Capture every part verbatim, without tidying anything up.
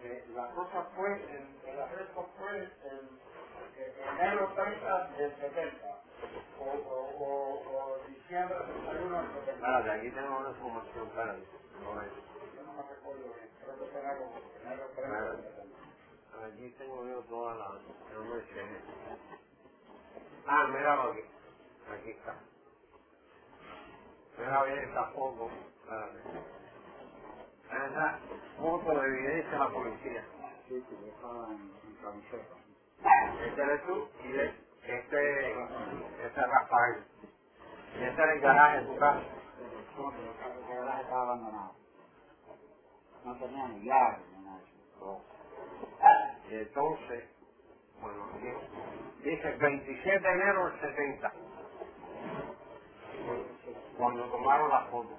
Eh, la cosa fue, el, el arresto fue el, el enero treinta del setenta, o, o, o, o diciembre treinta y uno del setenta. Ah, de aquí tengo una información, espérate. No es. Yo no me recuerdo bien, creo que fue enero, enero treinta del setenta. Aquí tengo yo toda la... No me sé. Ah, míralo aquí. Aquí está. Mira bien esta foto. Espérate. Esa foto de evidencia de la policía. Sí, sí, yo estaba en, en camiseta. Este eres tú y es- este, este es Rafael. Y este es el garaje de tu casa. El garaje estaba abandonado. No tenía ni llave ni nada. No. Y entonces, bueno, aquí dice veintisiete de enero del setenta, cuando tomaron la foto.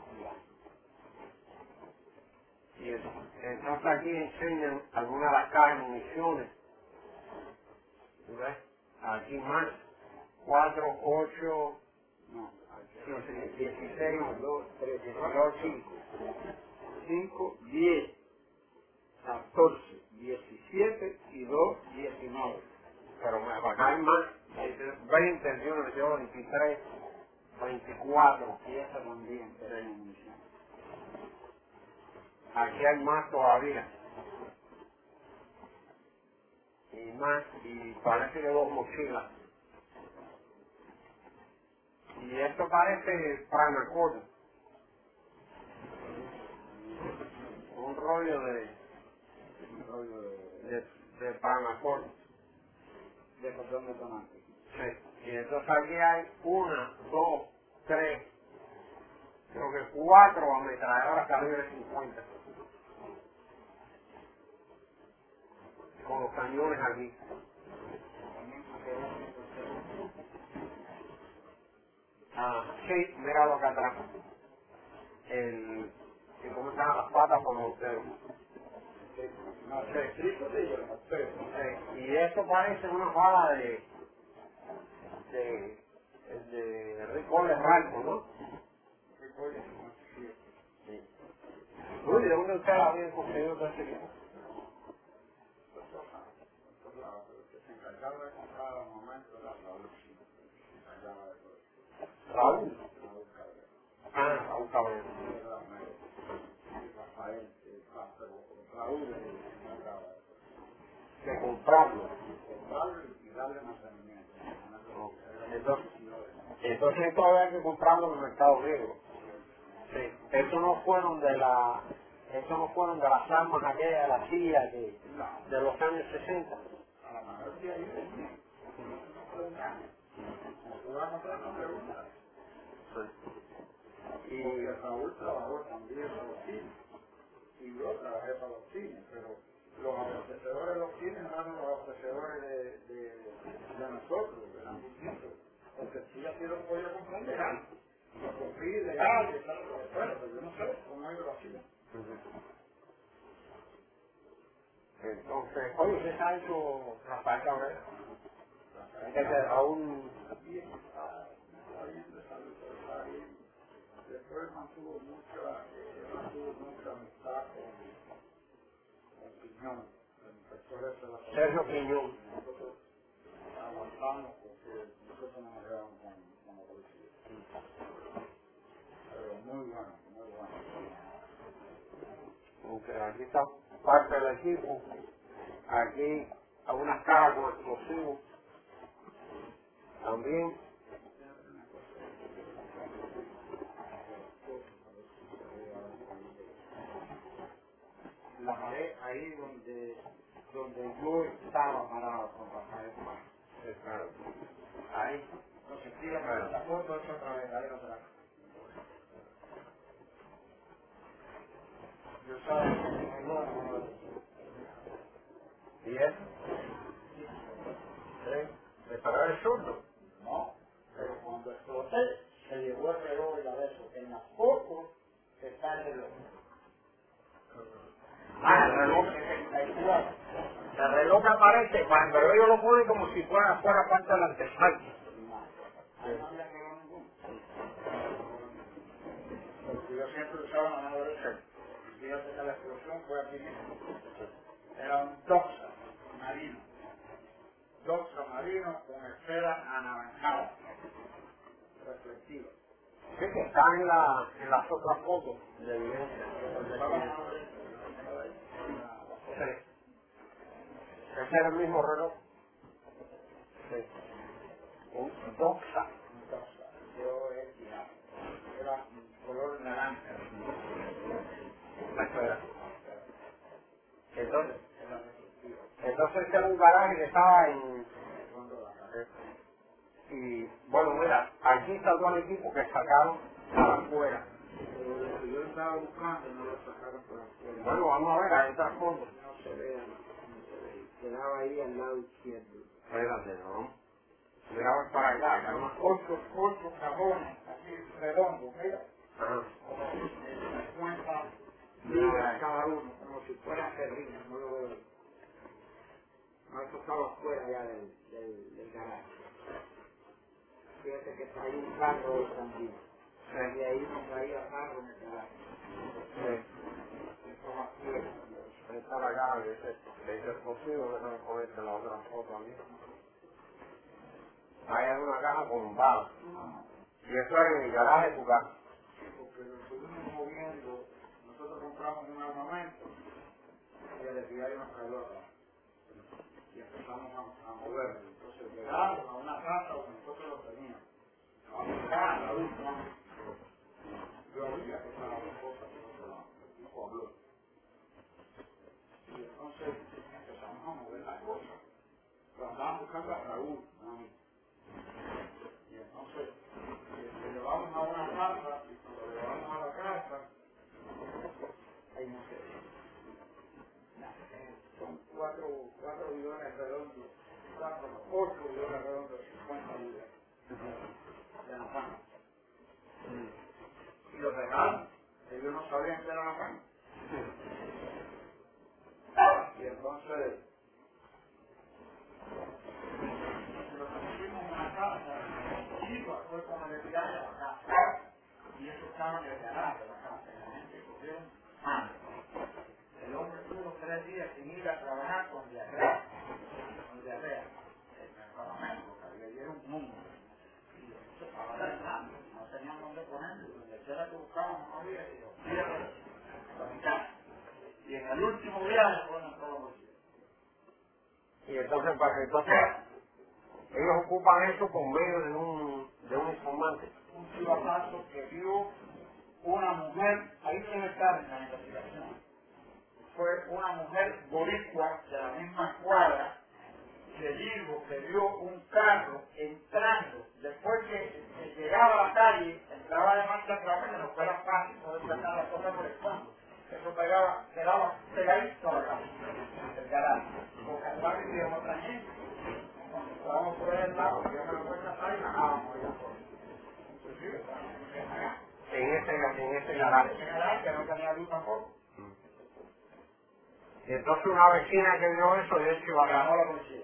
Y entonces aquí enseñan algunas de las cajas de municiones. ¿Tú ves? Aquí más. cuatro, ocho, No, dieciséis, dos, tres, dos, cinco. cinco, diez, catorce, diecisiete y dos, diecinueve. pero me acá hay más. veinte, veintiuno, veintidós, veintitrés, veinticuatro. Y esa también tenía munición. Aquí hay más todavía. Y más, y parece que dos mochilas. Y esto parece Pranacord, un rollo de, Un rollo de, de, de Pranacord. de cordón detonante. Sí. Y entonces aquí hay una, dos, tres, creo que cuatro ametralladoras calibre cincuenta. Con los cañones aquí. También se quedó Ah, sí, míralo acá atrás. El, y cómo están las patas por los dedos. no sé, escrito de ellos, no sé. Sí. Y esto parece una bala de, de, de Ricole Ranco, ¿no? Recuerden, no sé. Sí. Uy, ¿de dónde usted la había conseguido todo ese equipo? Pero que se encargaba de comprar al momento de la Raúl, se encargaba de todo. Raúl. Raúl Cabrera. Ah, Raúl Cabrera. Era Rafael, y Rafael, eh, ah, pero Raúl se encargaba de todo. De comprarlo. Comprarlo y darle mantenimiento. No. Entonces, entonces esto había que comprarlo en el mercado negro. Sí. Estos no fueron de la, estos no fueron de las armas aquellas de la C I A que, de los años sesenta. A la mayoría ahí venía. No preguntaban. Tú vas a comprar, no preguntas. Sí. Y porque Raúl trabajó también para los cines. Y yo trabajé para los cines, pero los abastecedores de los cines no eran los abastecedores de, de, de nosotros, eran distintos. Porque si ya quiero pollo comprar legal. Lo compré legal y tal, pero bueno, yo no sé cómo ellos lo hacían. Entonces, oye, ¿qué ha hecho Rafael Cabrera? Es que aún... Bien, está, está bien de salud, pero está bien. Después mantuvo mucha, eh, mantuvo mucha amistad con, con Piñón, el inspector ese de la policía. Sergio Piñón. Nosotros aguantamos porque nosotros nos llevamos con, con la policía. Pero muy bueno, muy bueno. Aunque aquí está parte del equipo. Aquí hay unas cajas con explosivos. También. La pared ahí donde, donde yo estaba parado con Rafael. Está ahí. Entonces, tírame la foto esa otra vez, ahí otra vez. Yo estaba en el ¿Y eso? ¿Sí? ¿De parar el surdo? no, pero cuando exploté, se llevó el reloj y la de eso. En las fotos está el reloj. Ah, el reloj. sesenta y cuatro. El reloj que aparece cuando ellos lo ponen como si fuera, fuera parte del artefacto. Ahí no había reloj ninguno. Porque yo siempre usaba la mano derecha. Fíjate que la explosión fue aquí mismo. era un doxa marino, doxa marino con esfera anaranjada, reflectiva. Sí, que está en, la, en las otras fotos de evidencia. Sí. Ese era el mismo reloj. Sí. Un doxa. Un doxa, yo era color naranja. Espera. Entonces, entonces era un garaje que estaba en... Y bueno, mira, aquí está todo el equipo que sacaron para afuera. Yo estaba buscando y no lo sacaron por afuera. Bueno, vamos a ver, hay otras fotos. No se ve, no se ve. Quedaba ahí al lado izquierdo. Espérate, ¿no? Mira, voy para allá, ya no. Ocho, ocho cajones, así redondos, mira. Ajá. cincuenta libras cada uno, como si fueran terribles, no lo veo. No, eso estaba afuera ya del, del, del garaje. Fíjate que está ahí un carro también. Sí. Y ahí no traía carro en el garaje. Sí. Eso va afuera. Ahí está la caja, que dice, que dice posible, déjame ponerte la otra foto aquí. Ahí hay una caja con balas. Y eso era en el garaje de tu casa. Porque lo estuvimos moviendo, nosotros compramos un armamento y el F B I nos cayó acá. Y empezamos a, a moverlo. Entonces llegamos a una casa donde nosotros lo teníamos. A buscar la última. Yo había que estaba las cosas que no se la no habló. Y entonces empezamos a mover las cosas. Pero andábamos buscando a Raúl, a mí. Y entonces eh, lo llevamos a una casa, y cuando lo llevamos a la casa, ahí no se ve. Son cuatro, cuatro bidones redondos, cuatro, ocho bidones redondos de cincuenta libras de la pan. Y los regalos, ellos no sabían que era la pan. Y entonces, lo que pusimos en una casa, chico, fue como el viaje a la casa. Y eso estaba en el garaje de la casa, la gente cogió pan. El hombre tuvo tres días sin ir a trabajar con diarrea, con diarrea, en el parlamento, porque había ayer un mundo. Y se estaba arreglando, no tenían dónde ponerlo, donde quiera que buscaban no había, y yo, fíjate, para mi casa. Y en el último viaje fue en todo los días. Y entonces, para que entonces, ellos ocupan eso por medio de un, de un informante. Un ciudadano que vio una mujer, ahí debe estar en la investigación. Fue una mujer boricua de la misma cuadra que dijo que vio un carro entrando, después que, que llegaba a la calle, entraba de marcha atrás, que no fuera fácil poder sacar las cosas por el fondo. Eso pegaba, quedaba pegadito a la casa, el garaje, porque atrás vivía otra gente. Cuando estábamos por el lado, íbamos a la puerta atrás y bajábamos allá afuera. Inclusive, estábamos allá. En ese, en ese garaje. En ese garaje que no tenía luz tampoco. Y entonces una vecina que vio eso, de hecho iba a Llamó a ganar. la policía.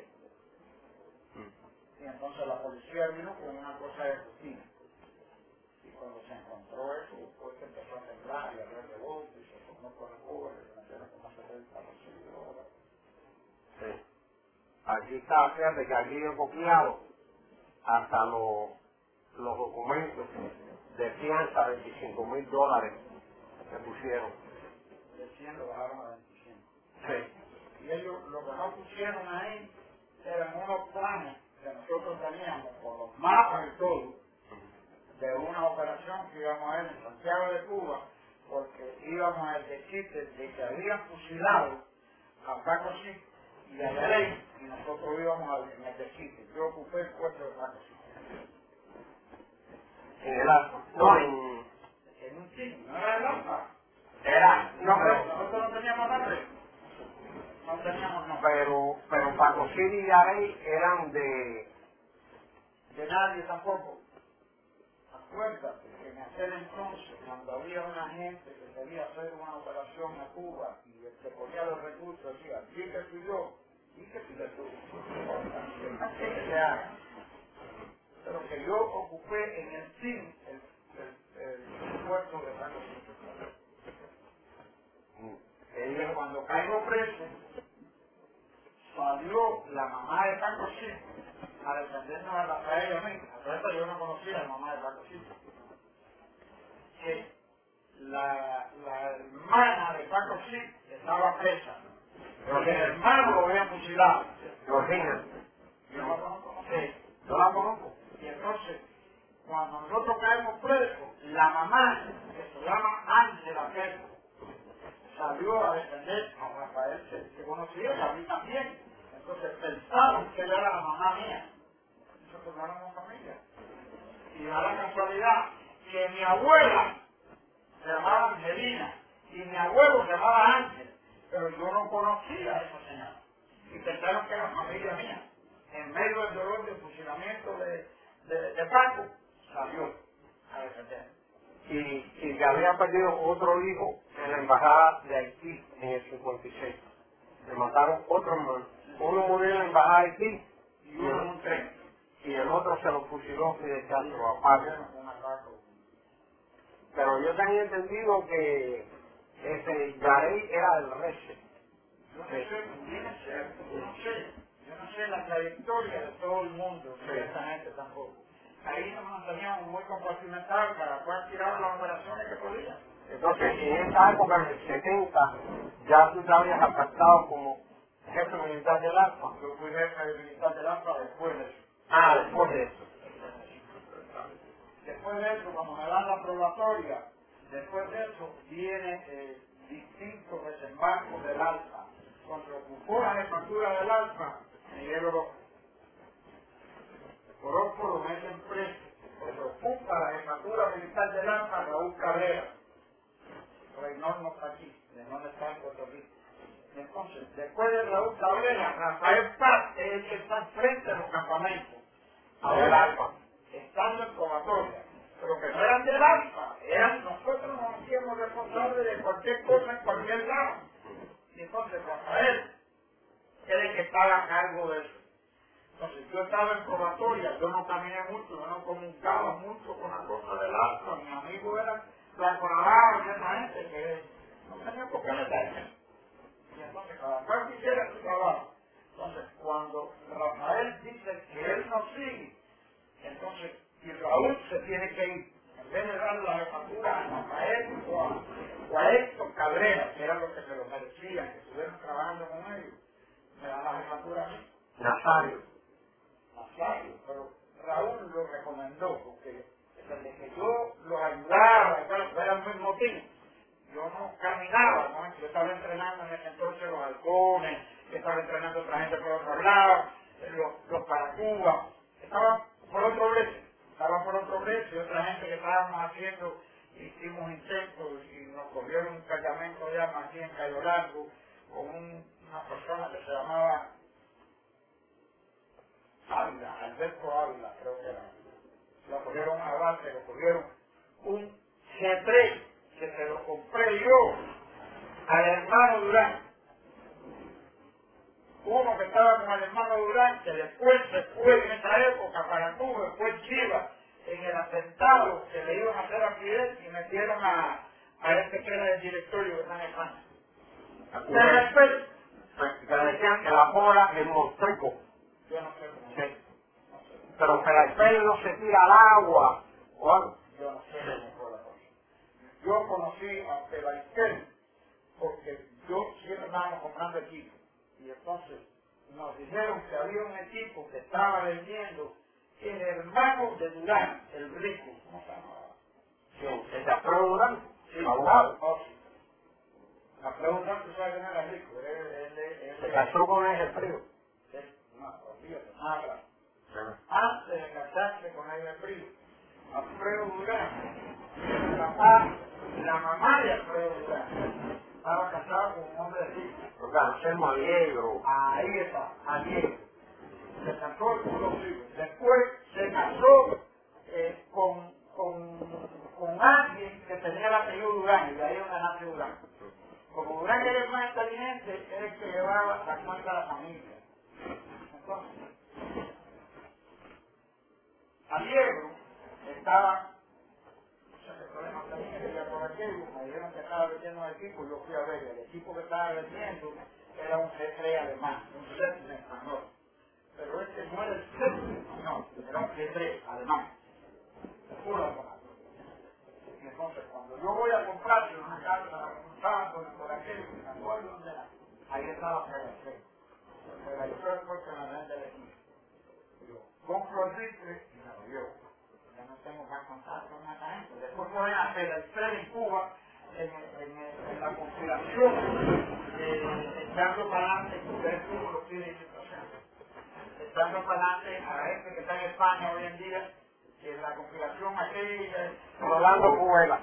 Y entonces la policía vino con una cosa de rutina. Y cuando se encontró eso, después que empezó a temblar y a ver de voz, y se formó por el cubo, y se metieron como setenta por ciento de dólares. Sí. Aquí está, fíjate que aquí he copiado hasta los, los documentos de fianza, veinticinco mil dólares que pusieron. De cien lo bajaron a veinticinco. Sí. Y ellos lo que no pusieron ahí eran unos planes que nosotros teníamos con los mapas y todo, de una operación que íbamos a ir en Santiago de Cuba, porque íbamos a decir de que habían fusilado a Paco Cid y a Yarey, y nosotros íbamos a en el decir. Yo ocupé el puesto de Paco Cid. En el arco. No, en... En un cine, no era el alfa. Era... No, pero... Nosotros no teníamos nombre. No teníamos nombre. Pero, pero Paco Cid y Yarey eran de... De nadie tampoco. Acuérdate que en aquel entonces, cuando había una gente que quería hacer una operación a Cuba y se ponía los recursos, decía, di que fui yo, di que fui tú, así que se haga. Pero que yo ocupé en el C I N el, el, el puesto de Paco Cid. Y cuando caigo preso, la mamá de Paco Silva, a defendernos a Rafael y a mí, a todo esto yo no conocía a la mamá de Paco Silva, que la, la hermana de Paco Silva estaba presa, pero que el hermano lo había fusilado. Georgina. Yo no la conozco. Sí, yo la conozco. Y entonces, cuando nosotros caemos presos, la mamá, que se llama Ángela Pedro, salió a defender a Rafael, que, que conocía, y a mí también. Entonces pensaron que ella era la mamá mía. Nosotros no éramos familia. Y da la casualidad que mi abuela se llamaba Angelina y mi abuelo se llamaba Ángel, pero yo no conocía a esa señora. Y pensaron que era familia mía. En medio del dolor del fusilamiento de, de, de Paco, salió a defender. Y, y que había perdido otro hijo en la embajada de Haití en el cincuenta y seis. Le mataron otro hermano. Uno murió en la embajada de Haití Y uno en un tren. y el otro se lo fusiló Fidel Castro a Paco. Pero yo tenía entendido que ese Yarey era del Reche. Yo no sé, pudiera ser, yo no sé. Yo no sé la trayectoria de todo el mundo, de esa gente tampoco. Ahí nos manteníamos muy compartimentados, cada cual tiraba las operaciones que podía. Entonces, en esa época, en el setenta, ya tú te habías apartado como jefe militar del ALFA. Yo fui jefe de militar del ALFA después de eso. Ah, después de eso. Después de eso, cuando me dan la probatoria, después de eso viene eh, distintos desembarcos del ALFA. Cuando ocupó la jefatura del ALFA, Miguel Orozco. Orozco lo mete en preso. Cuando ocupa la jefatura militar del ALFA, Raúl Cabrera. Reynor no está aquí, Reynor está en Puerto Rico. Entonces, después de Raúl Cabrera, Rafael Paz es el que está frente a los campamentos. Ahora, ALFA. Estando en probatoria, pero que no eran del ALFA, eran nosotros nos hacíamos responsables de cualquier cosa en cualquier lado. Y entonces Rafael era el que estaba a cargo de eso. Entonces yo estaba en probatoria, yo no caminé mucho, yo no comunicaba mucho con la cosa del ALFA, mis amigos eran Blanco Navarro y esa gente que no tenía por qué meterse. Y entonces cada cual quisiera su trabajo. Entonces cuando Rafael dice que él no sigue, entonces, y Raúl se tiene que ir, en vez de darle la jefatura a Rafael o a, o a Héctor Cabrera, que eran los que se lo merecían, que estuvieron trabajando con ellos, me dan la jefatura a mí. Nazario. Nazario, pero Raúl lo recomendó, porque desde que yo los ayudaba, bueno, era el mismo motivo. Yo no caminaba, ¿no? Yo estaba entrenando en ese entonces los halcones, yo estaba entrenando a otra gente por otro lado, los, los paracubas, estaban por otro breche, estaban por otro breche, y otra gente que estábamos haciendo, hicimos intentos y nos cogieron un cargamento allá más bien en Cayo Largo, con un, una persona que se llamaba Ávila, Alberto Ávila, creo que era. Lo cogieron a base, lo cogieron un G tres que se lo compré yo al hermano Durán. Uno que estaba con el hermano Durán, que después se fue en esa época para Cuba, después Chivas, en el atentado que le iban a hacer a Fidel y metieron a, a este que era el directorio de San España. Pero después, Que decían que la bola es monstruo. yo no sé cómo. Sí. Pero que la pelo no se tira al agua. O algo. Yo no sé cómo fue la cosa. Yo conocí a Pelaitel porque yo siempre estábamos comprando equipos. Y entonces nos dijeron que había un equipo que estaba vendiendo el hermano de Durán, el rico. ¿Cómo se llamaba? Sí. ¿El Alfredo Durán? Sí, abogado. oh, sí. Alfredo Durán, tú sabes que no era rico. Él, él, él, él, Se casó con ese frío. él, no, olvídate, nada. Antes de casarse con el frío, Alfredo Durán, el papá, la mamá de Alfredo Durán, estaba casado con un hombre rico. Porque Anselmo Aliegro. Ahí está, Diego. Se casó con los hijos. Después se casó eh, con, con, con alguien que tenía el apellido Durán, y de ahí donde nace Durán. Como Durán era el más inteligente, era el que llevaba la cuenta de la familia. Entonces, Aliegro estaba, no sé qué problema tenía, que iba por aquí, me dijeron que estaba vendiendo un equipo, y yo fui a ver, el equipo que estaba vendiendo era un G tres alemán, un set en español. no era el sexto, no, era un G tres, alemán, puro alemán. Y entonces, cuando yo voy a comprar en una casa, la por, por aquello, me acuerdo dónde era, ahí estaba el rifle. El rifle fue que me vende el equipo. Yo compro el rifle y me lo llevo. Ya no tengo más contacto con esta gente. Después voy a hacer el tren en Cuba, en, en, en la conspiración, eh, echando para adelante, que ustedes Cuba lo tienen echando para adelante a la gente que está en España hoy en día, que en la conspiración aquella, Rolando Cuela.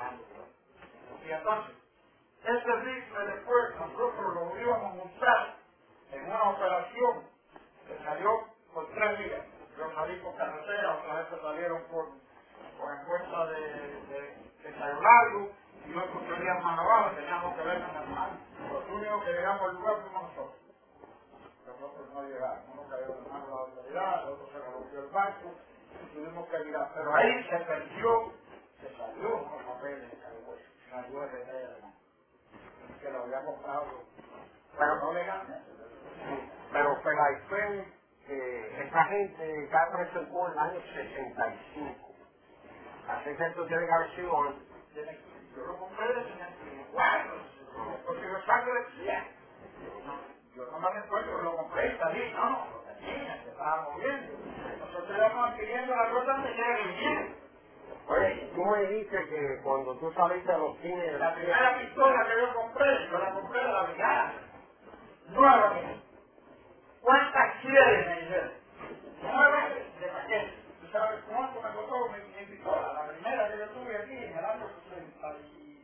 y entonces, ese rifle después nosotros lo íbamos a usar en una operación que salió por tres días. Yo salí por carretera, otras veces salieron por, por encuesta de, de, de Cayo Largo, y otros salían manuales, teníamos que ver con las manos. Los únicos que llegamos al lugar fuimos nosotros. Nosotros no llegamos, uno cayó en manos de la autoridad, el otro se rompió el barco, y tuvimos que llegar. Pero ahí se perdió, se salió unos papeles de Cayo, salió el rey alemán, que lo había comprado, pero no legalmente. Pero Pelaifen, eh, esa gente cada preso en Cuba en el año sesenta y cinco. Así que esto tiene que haber sido antes. Yo lo compré de sesenta y cuatro, porque yo salgo de cien. Yo no me recuerdo, lo compré y salí, no, lo tenía, se estaba moviendo. Nosotros íbamos adquiriendo la cosa antes que era bien. Oye, tú me dijiste que cuando tú saliste a los cines... La primera pistola que yo compré, yo la compré de la brigada. Nueva. ¿Cuántas quieres? Me dijeron. Nueva de paquete. ¿Tú sabes cuánto me costó mi, mi pistola? La primera que yo tuve aquí en el año sesenta y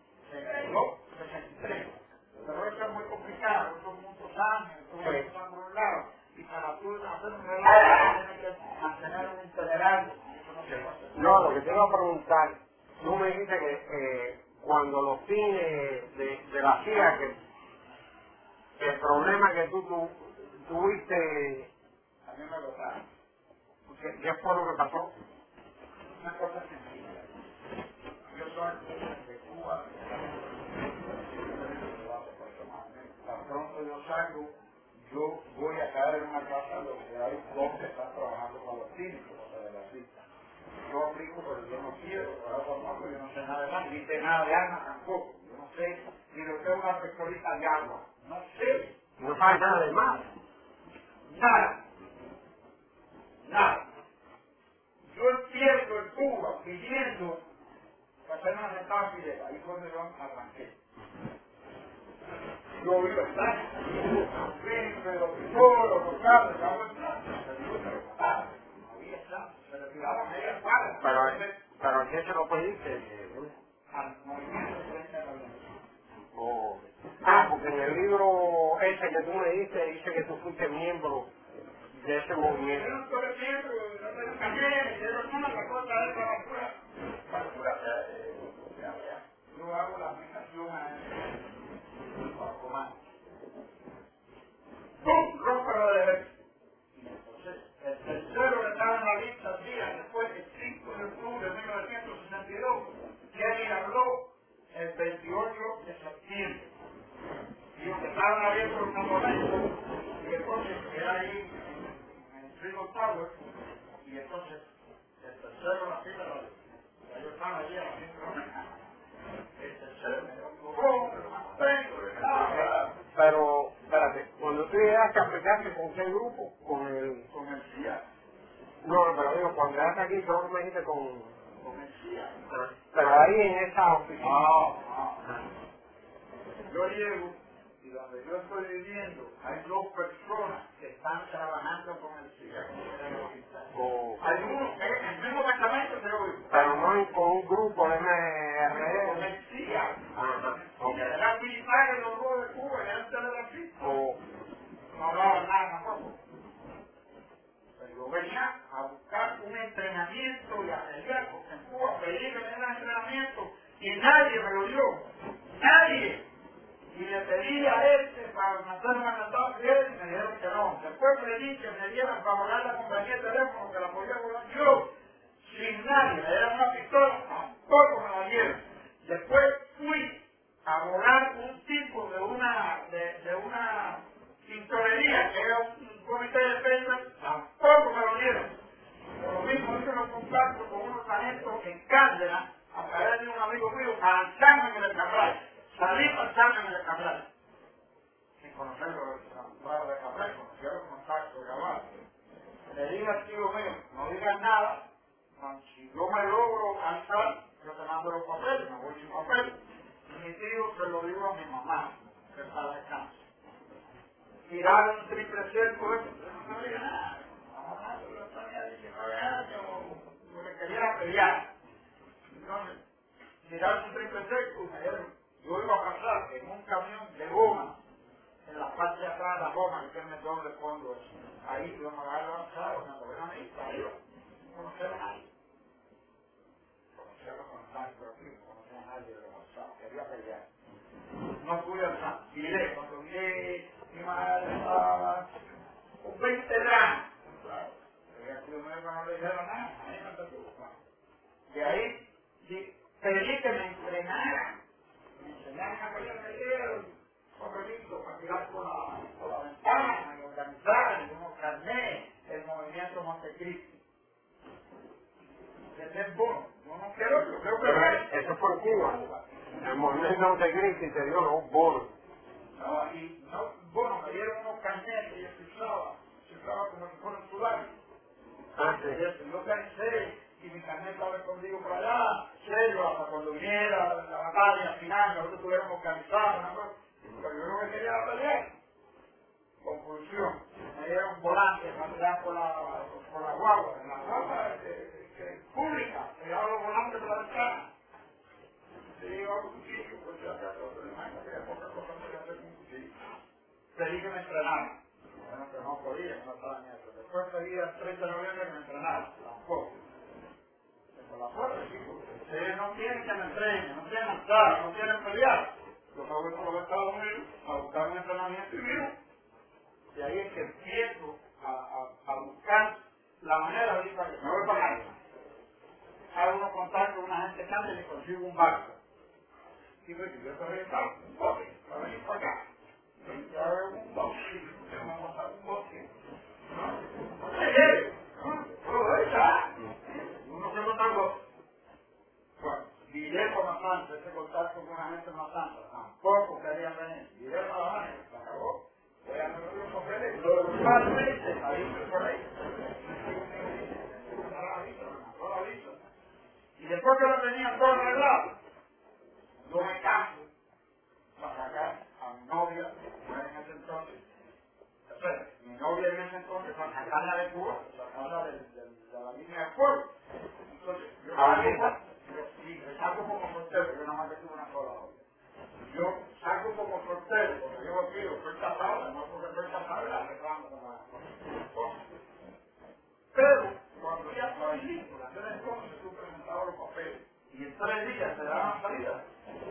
tres. Pero eso es muy complicado, son muchos años, todo Sí. está por un lado. Y para tú hacer un relajo, tienes que mantener un itinerario. Eso no se puede hacer. No, lo que te iba a preguntar, tú me dijiste que eh, cuando los cines de, de la C I A, que, que el problema que tú, tú tuviste, A mí me lo traen. ¿qué, ¿qué fue lo que pasó? Una cosa sencilla. Yo soy de Cuba. Tan pronto yo salgo, yo voy a caer en una casa donde hay dos que están trabajando con los clínicos, o sea, de la cita. Yo aplico, pero yo no quiero, pero no, yo no sé nada de armas, ni sé nada de armas tampoco. Yo no sé ni lo que es una pistolita de agua. No sé. No sabes nada de más. Nada. Nada. Yo empiezo en Cuba pidiendo para hacer una rentada fidel. Ahí fue donde yo arranqué. Yo vivo en España. Rifle, los pistolos, los carros, ya no está. Ahí está. Se retiraban media cuadra. Pero, pero ¿a quién se lo pediste? Al movimiento de frente a la ley. Oh. Ah, porque en el libro ese que tú me diste dice que tú fuiste miembro de ese Yo movimiento. no estoy miembro, no tengo carnet, pero no, la cosa es para pura, para pura, yo hago la aplicación a para comando. ¡Pum! Rómpelo de vez. Entonces, el tercero que estaba en la lista días después, el cinco de octubre de mil novecientos sesenta y dos, Kenny habló el veintiocho de septiembre. Y los que estaban abiertos en un momento, y entonces era ahí en el Freedom Tower, y entonces el tercero la fila la lista. Ellos estaban allí a las cinco de la mañana. El tercero me dijo, oh, pero más tengo, nada. Pero, espérate, cuando tú llegaste a aplicarse con qué grupo? Con el... Con el C I A. No, no, pero digo, cuando llegaste aquí, creo que me dijiste con... Con el C I A. Pero ahí en esa oficina. No, no. Yo llego y donde yo estoy viviendo hay dos personas que están trabajando con el C I A. O- Hay uno que es en el mismo apartamento que yo vivo. pero no en- con un grupo de M R Con E. el C I A. Ajá, ok. Eran militares los dos de Cuba, eran telegrafistas. O- No hablaban nada tampoco. Pero yo venía a buscar un entrenamiento y a pelear, porque en Cuba pedí que me dieran entrenamiento y nadie me lo dio. Nadie. Y le pedí a este para mandarme a matar bien y me dijeron que no. Después pedí que me dieran para volar la compañía de teléfono que la podía volar yo. Sin nadie. Me dieron una pistola, tampoco me la dieron. Después fui a volar un tipo de una, de, de una tintorería que era un comité de defensa, tampoco Cárdenas a través de un amigo mío a lanzarme en el Cabral. Salí para lanzarme en el Cabral. Sin conocerlo, el de Cabral, conocía los contactos grabados. Le dije al tío mío, no digas nada, si yo me logro alzar, yo te mando los papeles, me voy sin papeles. Y mi tío se lo dijo a mi mamá, que está de descanso. Tiraron un triple cerco, eso, yo no sabía nada. La mamá se lo sabía, dije, no había nada, yo, yo le quería pelear. Entonces, tiraron un triple cerco, me dieron, yo iba a pasar en un camión de goma, en la parte de atrás de la goma, que tiene el doble fondo, ahí yo me agarro avanzado, me movían ahí para arriba, no conocía a nadie. Conocía a los contactos aquí, no conocía a nadie de los avanzados, quería pelear. No pude alzar, miré, cuando miré, mi madre estaba con veinte gramos. Claro, el tío mío no le dijeron nada, ahí no te preocupes. De ahí, sí, pedí que me entrenaran, me enseñaran a pelear pelear, papelito para tirar por la, por la ventana, y organizar, y unos carnés, el movimiento Montecristi. Ese es bueno, yo no quiero, yo creo que pero eso fue en Cuba. El movimiento Montecristi te dio los bonos. No, y no, bueno, me dieron unos carnés que yo cifraba, cifraba como si fuera un sudario. Ah, sí. Y yo pensé, y mi carnet estaba escondido por allá, serio, hasta cuando viniera la batalla final, nosotros tuviéramos organizado, ¿no? Pero yo lo que quería era pelear. Conclusión, me dieron volantes para tirar por la, por la guagua, en la guagua eh, eh, pública, me dieron los volantes por la ventana. Se iba a un cuchillo, pues ya se hace otro, imagínate que poca cosa podía hacer con un cuchillo. Pedí que me entrenaran. Bueno, que no podía, no estaba en eso. Después pedí el treinta de noviembre que me entrenaran, tampoco. Por la fuerza, sí, porque ustedes no quieren que me entrenen, no quieren estar, no quieren pelear. Yo me voy por los Estados Unidos a buscar un entrenamiento y vivo. Y ahí es que empiezo a, a, a buscar la manera de ir para allá. Me voy para allá. Hago unos contactos con una gente que anda y le consigo un barco. Y me digo, yo te voy a estar un bote, para venir para acá. Yo hago un bote, yo me voy a montar un bote. ¿No? No sé qué, ¿no? Pero ahí está. Uno se monta un bote. Bueno, diré por la planta, ese contacto con una gente en la planta, tampoco querían venir. Diré para la mano, se acabó. Voy a hacer los papeles, lo de más veces, ahí por ahí. Y después que lo tenían todo arreglado, yo me caso para sacar a mi novia, mujer en ese entonces. O sea, mi novia en ese entonces, para sacarla de Cuba, sacarla de, de, de la línea de fuego. Entonces, yo salgo, sí, me saco como soltero, yo nada más que tuve una sola novia. Yo saco como soltero, porque yo aquí estoy casado, no porque estoy casado, la reclamo con la esposa. Pero, cuando ya estoy listo, la hacer entonces, tú presentabas los papeles, y en tres días te daban salida.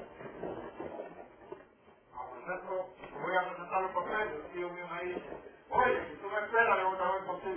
Por ejemplo, voy a presentar los papeles, el tío mío me dice, oye, si tú me esperas, yo voy a ver contigo.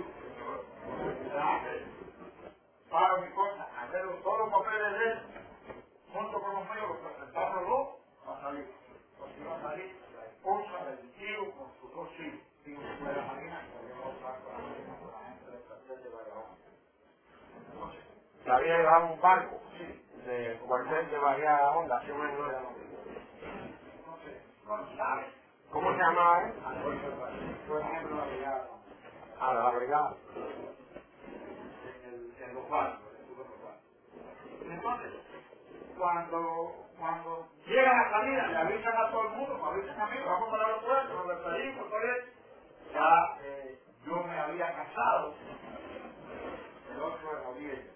Para mi cosa, hacer todos los papeles de él, junto con los míos, los presentamos los dos, va a salir. Porque iba a salir la esposa del tío con sus dos hijos. Tío de la Marina, que yo voy a usar con la Marina, con la gente del cuartel de Bayamón. Entonces, ¿te había llevado un barco? sí, De cuartel de Bahía Honda, hace un año. entonces, González. ¿Cómo se llamaba él? Fue miembro de la brigada. Ah, de la brigada. En, el, en los barcos, en los barcos. Entonces, cuando, cuando llega la salida, le avisan a todo el mundo, me avisan a mí, vamos para el aeropuerto, nos despedimos, todo eso. Ya eh, yo me había casado el ocho de noviembre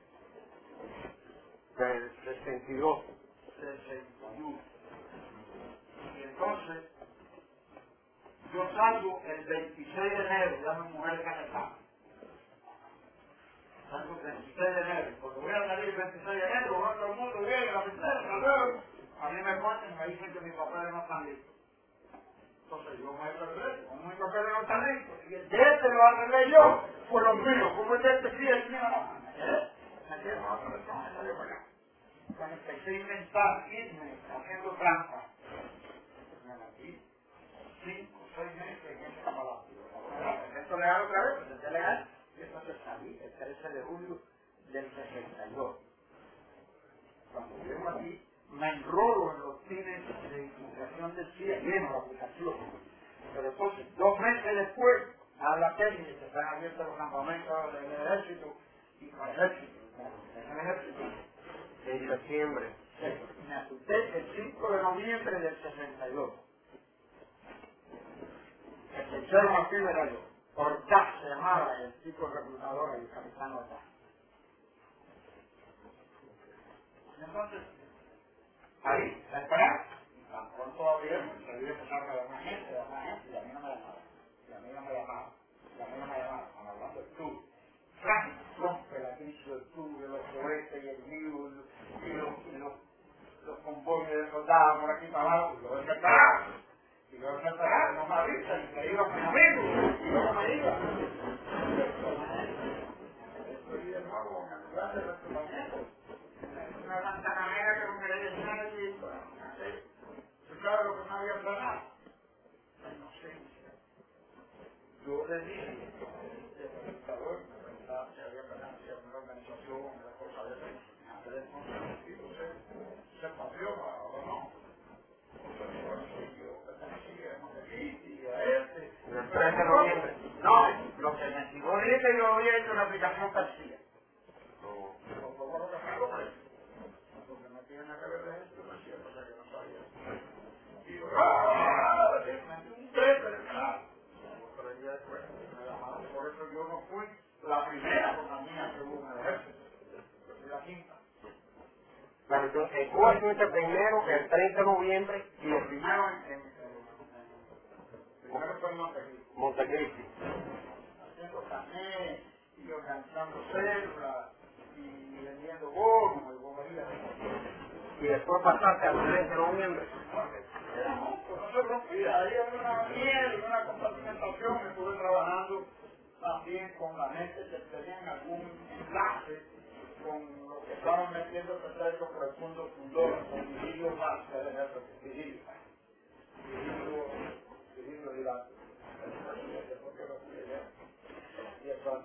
Del sesenta y dos. sesenta y uno. Y entonces, yo salgo el veintiséis de enero, ya mi mujer está casada. Salgo el veintiséis de enero, porque voy a salir el veintiséis de enero, voy a todo el mundo, viene la princesa, luego, a mí me cortan y me dicen que mis papeles no están listos. Entonces yo me arreglé, como mis papeles no están listos, y el de este lo arreglé yo, por los míos, como el de este sí, el mío no. ¿Eh? Me quedo a otra persona, salió para acá. Cuando empecé a inventar, irme, haciendo trampa, me metí cinco, seis meses en ese palacio. Esto legal otra vez, pues es legal. Y entonces salí el trece de julio del sesenta y dos. sí, es lleno la aplicación. Pero entonces, dos meses después, habla técnica, que están abiertos los campamentos del ejército, y con el ejército, con el ejército. En septiembre. Sí, me asusté el cinco de noviembre del sesenta y dos. El tercero más firme era yo. Ortaz se llamaba el tipo reclutador, el capitán Ortaz. Entonces, ahí, la esperanza. Tan pronto abrieron, se había empezado a llamar gente, a llamar gente, y a mí no me llamaba. Y a mí no me llamaba. Y a mí no me llamaba. Estamos hablando del sur. Frank rompe la crisis del sur, de los cohetes y el lío, y los, y los, los convoyes de soldados por aquí para abajo, y lo ven preparado. Y lo ven preparado, no me avisan, y se iba con amigos, y luego me iba. Estoy de nuevo en el lugar de reclutamiento. Una pantanera que no quería llenar allí, bueno, no sé. ¿Tú sabes lo que me había planado? No sé. Yo le dije, el reclutador, me preguntaba si había planado, si había una organización, una cosa de eso. Antes de entonces, sí, no sé, se patriota o no. Bueno, sí, yo pertenecía a Montevideo y a este. El tres de noviembre. No, lo que me dijo es que yo había hecho una aplicación García. Por favor, lo que me lo parece. Porque no tiene nada que ver de esto, no es cierto, o sea que no sabía. Y yo, ¡ah! Me metí un tres, pero claro. Pero el día después me llamaron, por eso yo no fui la primera compañía que hubo en el ejército. Yo fui la quinta. Bueno, entonces, en Cuba fuiste primero, el treinta de noviembre, Y lo primero en, en, en, en primero fue en Montecristo. Montecristi. Haciendo carnet y organizando células y vendiendo bonos y boberías. Y después pasaste al tres de noviembre. Era mucho, no se rompía. Ahí había una miel, una compartimentación. Estuve trabajando también con la gente que tenían algún enlace con lo que estaban metiendo procesos por el fondo fundador, con Virgilio Vázquez, el jefe de Virgilio. Virgilio, Virgilio Giraldo. Después que lo fui allá, diez años.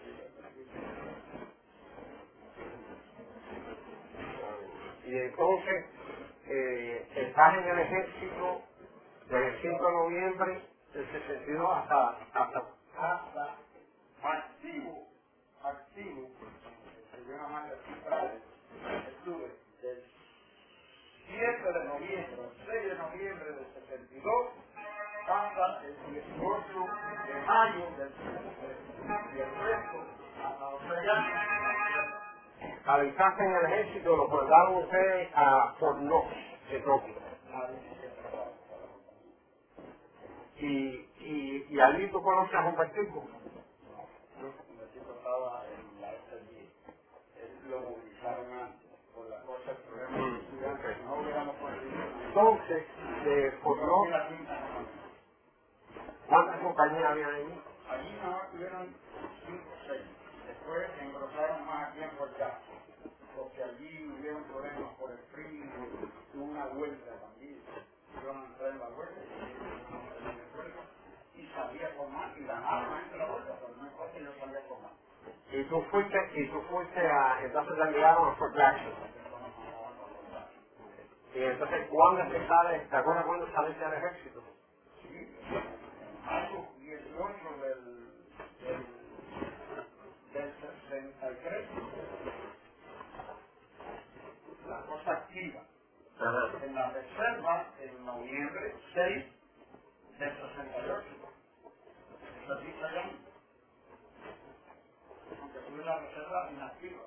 Y entonces, eh, estás en el ejército desde el cinco de noviembre del sesenta y dos hasta, hasta Hasta activo, activo, se llama más central, estuve del siete de noviembre al seis de noviembre del sesenta y dos hasta el dieciocho de mayo del sesenta y tres, y el resto hasta los seis años. avisaste en el ejército, lo mandaron ustedes a Fort Knox, Kentucky. Y, y, y allí tú conoces a Juan Francisco. El chico estaba en la S D. Él lo movilizaron antes por la cosa, el problema de los estudiantes. No hubiéramos conseguido. Entonces, de Fort Knox, ¿cuántas compañías había ahí? Allí nada más tuvieron cinco o seis. Después se engrosaron más aquí en Fort Jackson, porque allí hubieron problemas por el frío, hubo una huelga también. Iban a entrar en la huelga y salía con más y ganaron entre la huelga, pero no importa, yo salía con más. Y tú fuiste, y tú fuiste a, entonces te enviaron a Fort Jackson. Y entonces, ¿cuándo es que sale? ¿Te acuerdas cuándo saliste al ejército? Sí, mayo dieciocho del, del, del sesenta y tres. La cosa activa. Ajá. En la reserva, en noviembre seis del sesenta y ocho. Eso sí se llama. Aunque tuve la reserva inactiva.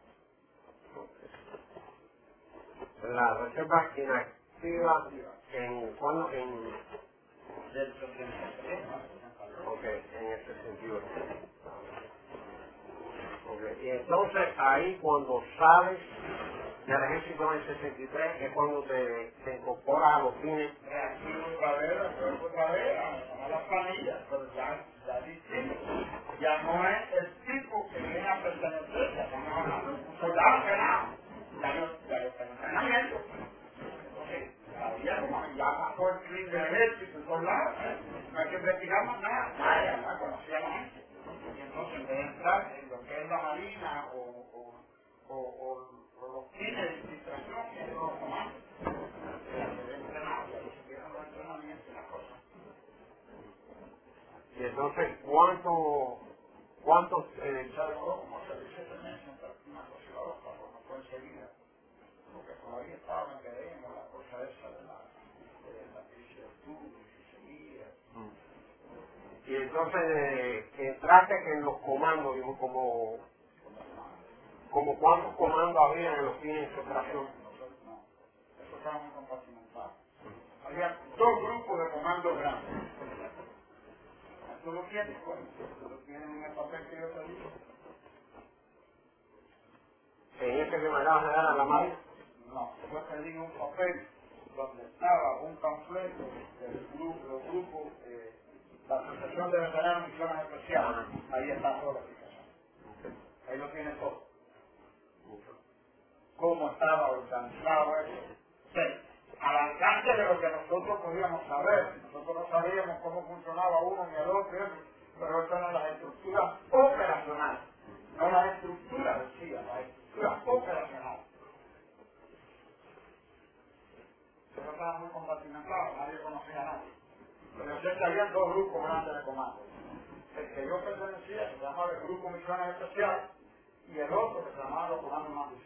La reserva inactiva en cuándo en Del sesenta y tres al sesenta y ocho. ok, en el sesenta y ocho. Okay. Y entonces ahí cuando sales del ejército en el sesenta y tres es cuando te, te incorporas a los fines. Reactivo otra vez, recuerdo otra vez, a las planillas, pero ya, ya distinto. Ya no es el tipo que viene a pertenecer, ya estamos hablando de un soldado entrenado. Ya yo, ya yo tengo entrenamiento. Entonces, todavía como ya pasó el crimen del ejército en todos lados, ¿eh? No hay que investigar más nada, nada, ya conocía a la gente. Y entonces, en vez de entrar en lo que es la marina o, o, o, o, o los fines de infiltración, que es lo comando, ya quedé entrenado, ya ni siquiera no entré Y entonces, ¿cuánto, cuántos, eh, Se demoró como seis, siete meses en una cosa y la otra, porque no fue enseguida, porque todavía estaba en veremos la cosa esa de la, de la crisis de octubre, y seguía. y entonces eh, entraste en los comandos, digo, como, como cuántos comandos había en los fines de operación? Nosotros no, eso estaba muy compartimentado. Había dos grupos de comandos grandes. ¿Tú lo tienes? Bueno, tú lo tienes en el papel que yo te digo. En ese que me acabas de dar a la mano. No, yo te digo un papel donde estaba un panfleto del grupo, los grupos, eh, la Asociación de Veteranos de Misiones Especiales. Ahí está toda la explicación. Ahí lo tiene todo. Cómo estaba organizado eso. Sí, al alcance de lo que nosotros podíamos saber. Nosotros no sabíamos cómo funcionaba uno ni el otro, y eso, pero eso eran las estructuras operacionales. No las estructuras decía, las estructuras operacionales. Pero estaba muy compartimentado, nadie conocía a nadie. Pero yo sé que había dos grupos grandes de comando. El que yo pertenecía, que se llamaba el Grupo Misiones Especiales, y el otro que se llamaba los Comandos Mandos.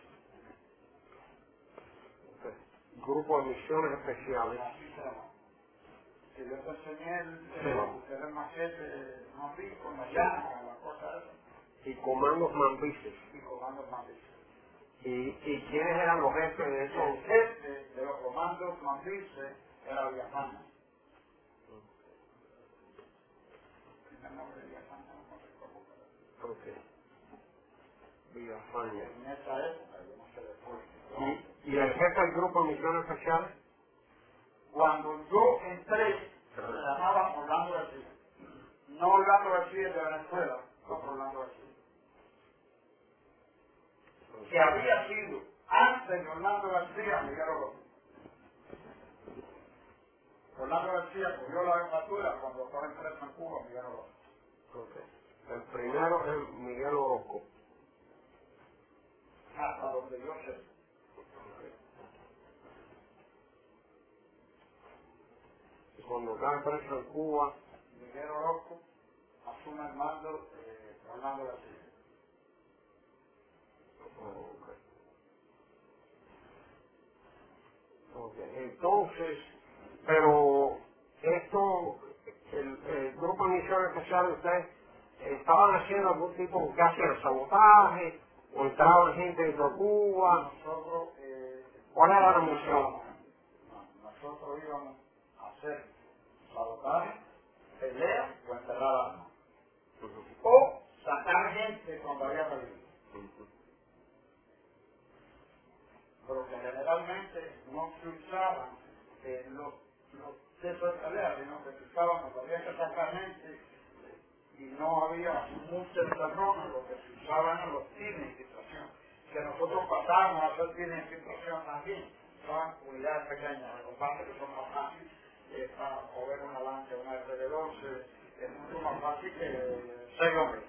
Grupo de misiones especiales. Así se llama. Que yo te enseñé el, el, el, el machete más rico, más llana, la cosa esa. Y comandos mambises. Y comandos mandos. ¿Y, ¿Y quiénes eran los jefes de El esos? jefe de los comandos mandices era Villafana. El nombre de Villafana no recuerdo. Ok. Villafaña. En esa época, yo no sé después. ¿Y, ¿Y el jefe del grupo de misiones especiales? Cuando yo entré, se llamaba Orlando García. No Orlando García de Venezuela, no Orlando García. Que había sido antes de Orlando García, Miguel Orozco. Orlando García cogió la jefatura cuando estaba en preso en Cuba, Miguel Orozco. Okay. El primero es Miguel Orozco. Hasta donde yo sé. Y cuando estaba preso en Cuba, Miguel Orozco asume el mando de Orlando García. oh, okay. Okay. Entonces, pero esto, el, el grupo de misiones especiales, ustedes estaban haciendo algún tipo, que hacían sabotaje, o entraban gente de Cuba. Nosotros, eh, ¿Cuál era la misión? nosotros íbamos a hacer sabotaje, pelea o enterrar armas. O sacar gente cuando había peligro. Pero que generalmente no se usaban eh, los, los textos de pelea, sino que se usaban cuando había que sacar gente y no había muchas personas, lo que se usaban eran los tines de infiltración. Que nosotros pasábamos a hacer tines de infiltración también. Son unidades pequeñas, de combate que son más fáciles eh, para mover una lancha, una R D doce, es mucho más fácil que seis hombres.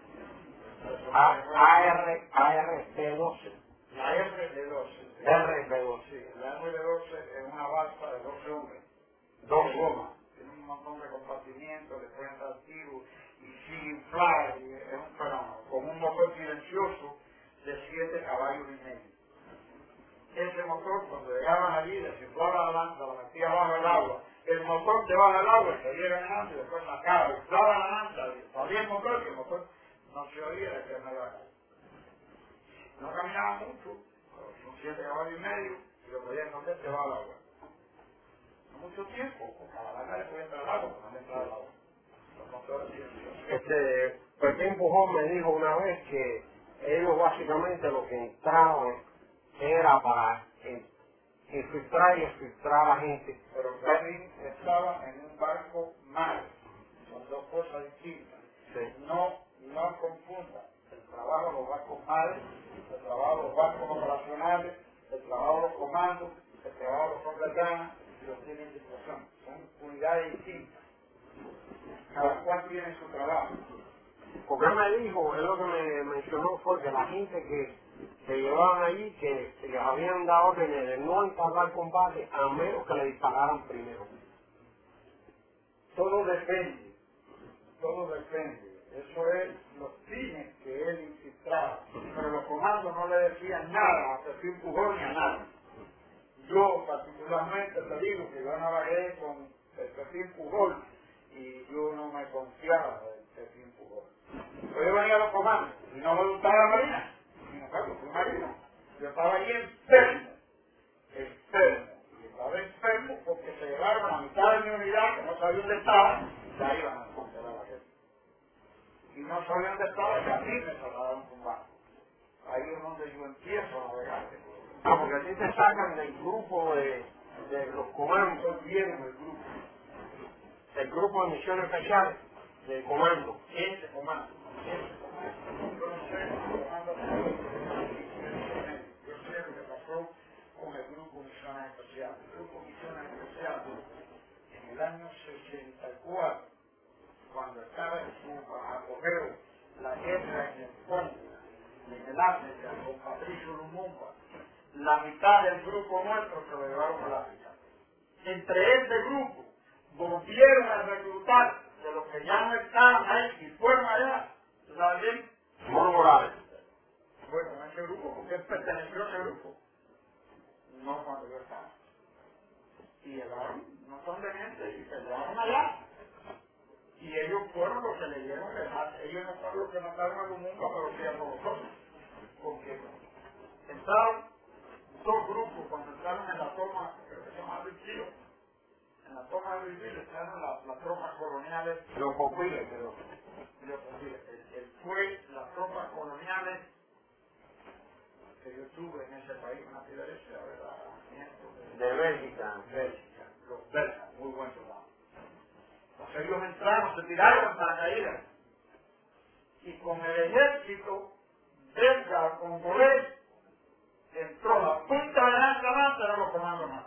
A R B doce. La R D doce. R B doce. Sí, la R D doce es una balsa de doce hombres. Dos gomas. Tiene un montón de compartimientos, le pueden dar tiros y sigue inflar, y es un fenómeno. Con un motor silencioso de siete caballos y medio. Ese motor, cuando llegaban allí, desinflaba la lanza, la metía bajo el agua. El motor debajo del agua seguía ganando y después sacaba, inflaba la lanza, y salía el motor y el motor no se oía de que me iba a caer. No caminaban mucho, son siete caballos y medio, y lo podían coger debajo del agua. No mucho tiempo, porque a la larga le podía entrar el agua, pero no le entraba el agua. Los motores silenciosos. Este, Pepín Pujol me dijo una vez que ellos básicamente lo que entraban era para eh, infiltrar y exfiltrar a la gente. Pero Pepín estaba en un barco mal, son dos cosas distintas. Sí. No, no confundan el trabajo de los barcos mal, el trabajo de los barcos operacionales, el trabajo de los comandos, el trabajo de los hombres ganas y los tienen de situación. Son unidades distintas. Cada cual tiene su trabajo. Porque él me dijo, él lo que me mencionó fue que la gente que se llevaban allí, que les habían dado órdenes de no entablar combate a menos que le dispararan primero. Todo depende. todo depende. Eso es los fines que él infiltraba. Pero los comandos no le decían nada a Pepín Pujol ni a nadie. Yo particularmente te digo que yo navegué con el Pepín Pujol y yo no me confiaba del Pepín Pujol. Pero yo venía a los comandos y no me gustaba la marina. Y no fue fui marino. Yo estaba ahí enfermo, enfermo. Y estaba enfermo porque se llevaron a la mitad de mi unidad que no sabía dónde estaba, ya iban a encontrar la guerra. Y no sabía dónde estaba y así me trasladaron con barco. Ahí es donde yo empiezo a navegar. Ah, porque a ti te sacan del grupo de, de los comandos, Vieron el grupo. del grupo de misiones especiales, del comando. Ese comando. Ese comando. Yo no sé si el comando yo sé lo que pasó con el grupo Misiones Especiales. El grupo Misiones Especiales en el año sesenta y cuatro, cuando estaba en su apogeo la guerra en el Congo, en el África, con Patricio Lumumba, la mitad del grupo nuestro se lo llevaron al África. Entre este grupo volvieron a reclutar de los que ya no estaban ahí y fueron allá. ¿Tú sabes bien? Moro Morales. Bueno, en ese grupo, porque él perteneció a ese grupo. No cuando yo estaba. Y llegaron un montón de gente y se llevaron allá. Y ellos fueron los que le dieron el arte. Ellos no fueron los que mataron a Lumumba, pero sí a todos nosotros. Porque entraron dos grupos cuando entraron en la toma, creo que se llama Luchillo. En la toma de Luchillo entraron las, las tropas coloniales. Los copiles, pero... Yo, pues, el, el, fue las tropas coloniales que yo tuve en ese país, una fidelidad, ¿verdad? De Bélgica. Bélgica, los belgas, muy buenos soldados. Entonces ellos entraron, se tiraron para caídas. Y con el ejército belga congolés entró la punta de lanza más, pero los comandos más.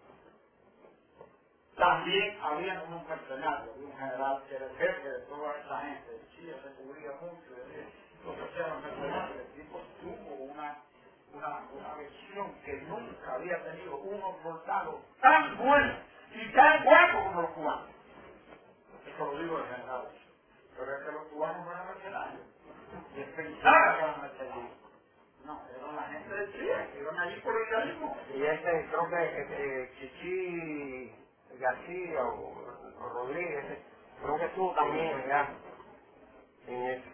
También había unos mercenarios, había un general que era el jefe de toda esa gente. El Chile se cubría mucho, entonces eran mercenarios. El tipo tuvo una, una, una visión que nunca había tenido unos soldados tan buenos y tan guapos como los cubanos. Eso lo digo el general. Pero es que los cubanos no eran mercenarios. Y él pensaba que eran mercenarios. No, eran la gente del Chile, que iban allí por el idealismo. Y ese, creo que eh, Chichi García o, o Rodríguez, ese, creo que estuvo también allá en eso.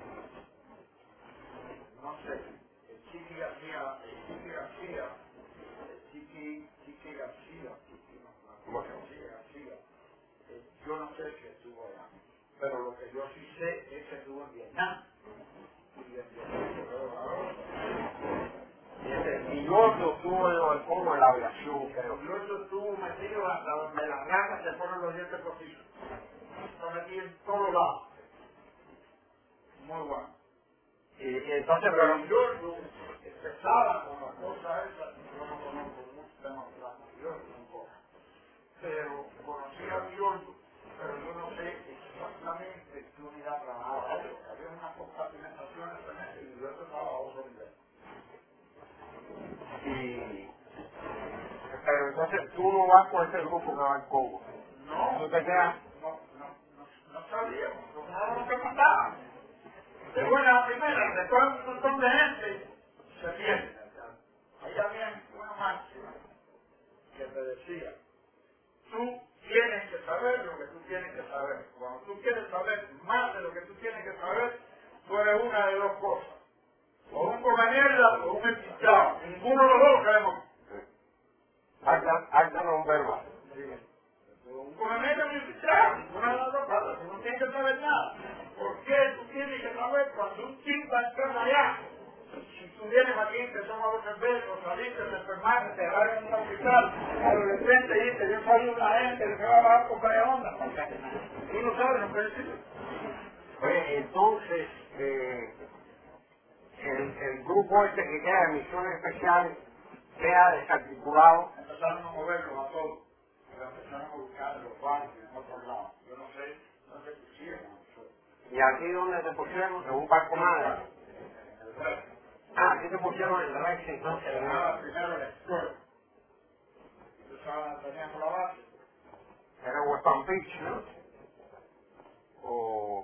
No sé, el Chiqui García, el Chiqui García, el Chiqui, Chiqui García, Chiqui, no, Bueno. García, García, eh, yo no sé si estuvo allá, pero lo que yo sí sé es que estuvo en Vietnam. Y en Vietnam, Y ese, y Giorgio estuvo en, como en la aviación, creo. yo estuvo metido hasta donde las ratas se ponen los dientes postizos. Está metido en todos lados. Muy bueno. Y, y entonces, Pero pero... yo empezaba con las cosas esas, yo no conozco mucho temas de la mayor tampoco. Pero conocí a Giorgio, pero yo no sé exactamente qué unidad trabajaba él. Había unas compartimentaciones tremendas y yo estaba a otro nivel. Y, pero entonces tú no vas con ese grupo que va al Congo. No, ¿Tú te quedas? no, no, no, no sabíamos, no sabíamos lo que mandaban. De buena primera, después un montón de gente se pierde. Ahí había una máxima que te decía, tú tienes que saber lo que tú tienes que saber. Cuando tú quieres saber más de lo que tú tienes que saber, tú eres una de dos cosas. O un comaniera o un infiltrado. Ninguno de los dos queremos. Acta non verbal. Un comaniera o un infiltrado. Ninguna de las dos cosas. Tú no tienes que saber nada. ¿Por qué tú tienes que saber cuando un tipo está allá? Si tú vienes aquí, te tomas dos cervezas, saliste, te enfermaste, te vas en un hospital, o de frente dices, yo soy una gente que se va a bajar por vaya onda. Tú no sabes lo que decir. Oye, entonces, eh, el, el grupo este que queda de misiones especiales queda desarticulado. Empezaron a moverlos a todos. Pero empezaron a buscar los barrios en otros lados. Yo no sé dónde pusieron. ¿Y aquí donde te pusieron? En un barco madre. El resto. Ah, aquí te pusieron el Rex entonces. Era primero la escuela. Empezaron a tener por la base. Era West Palm Beach, ¿no? O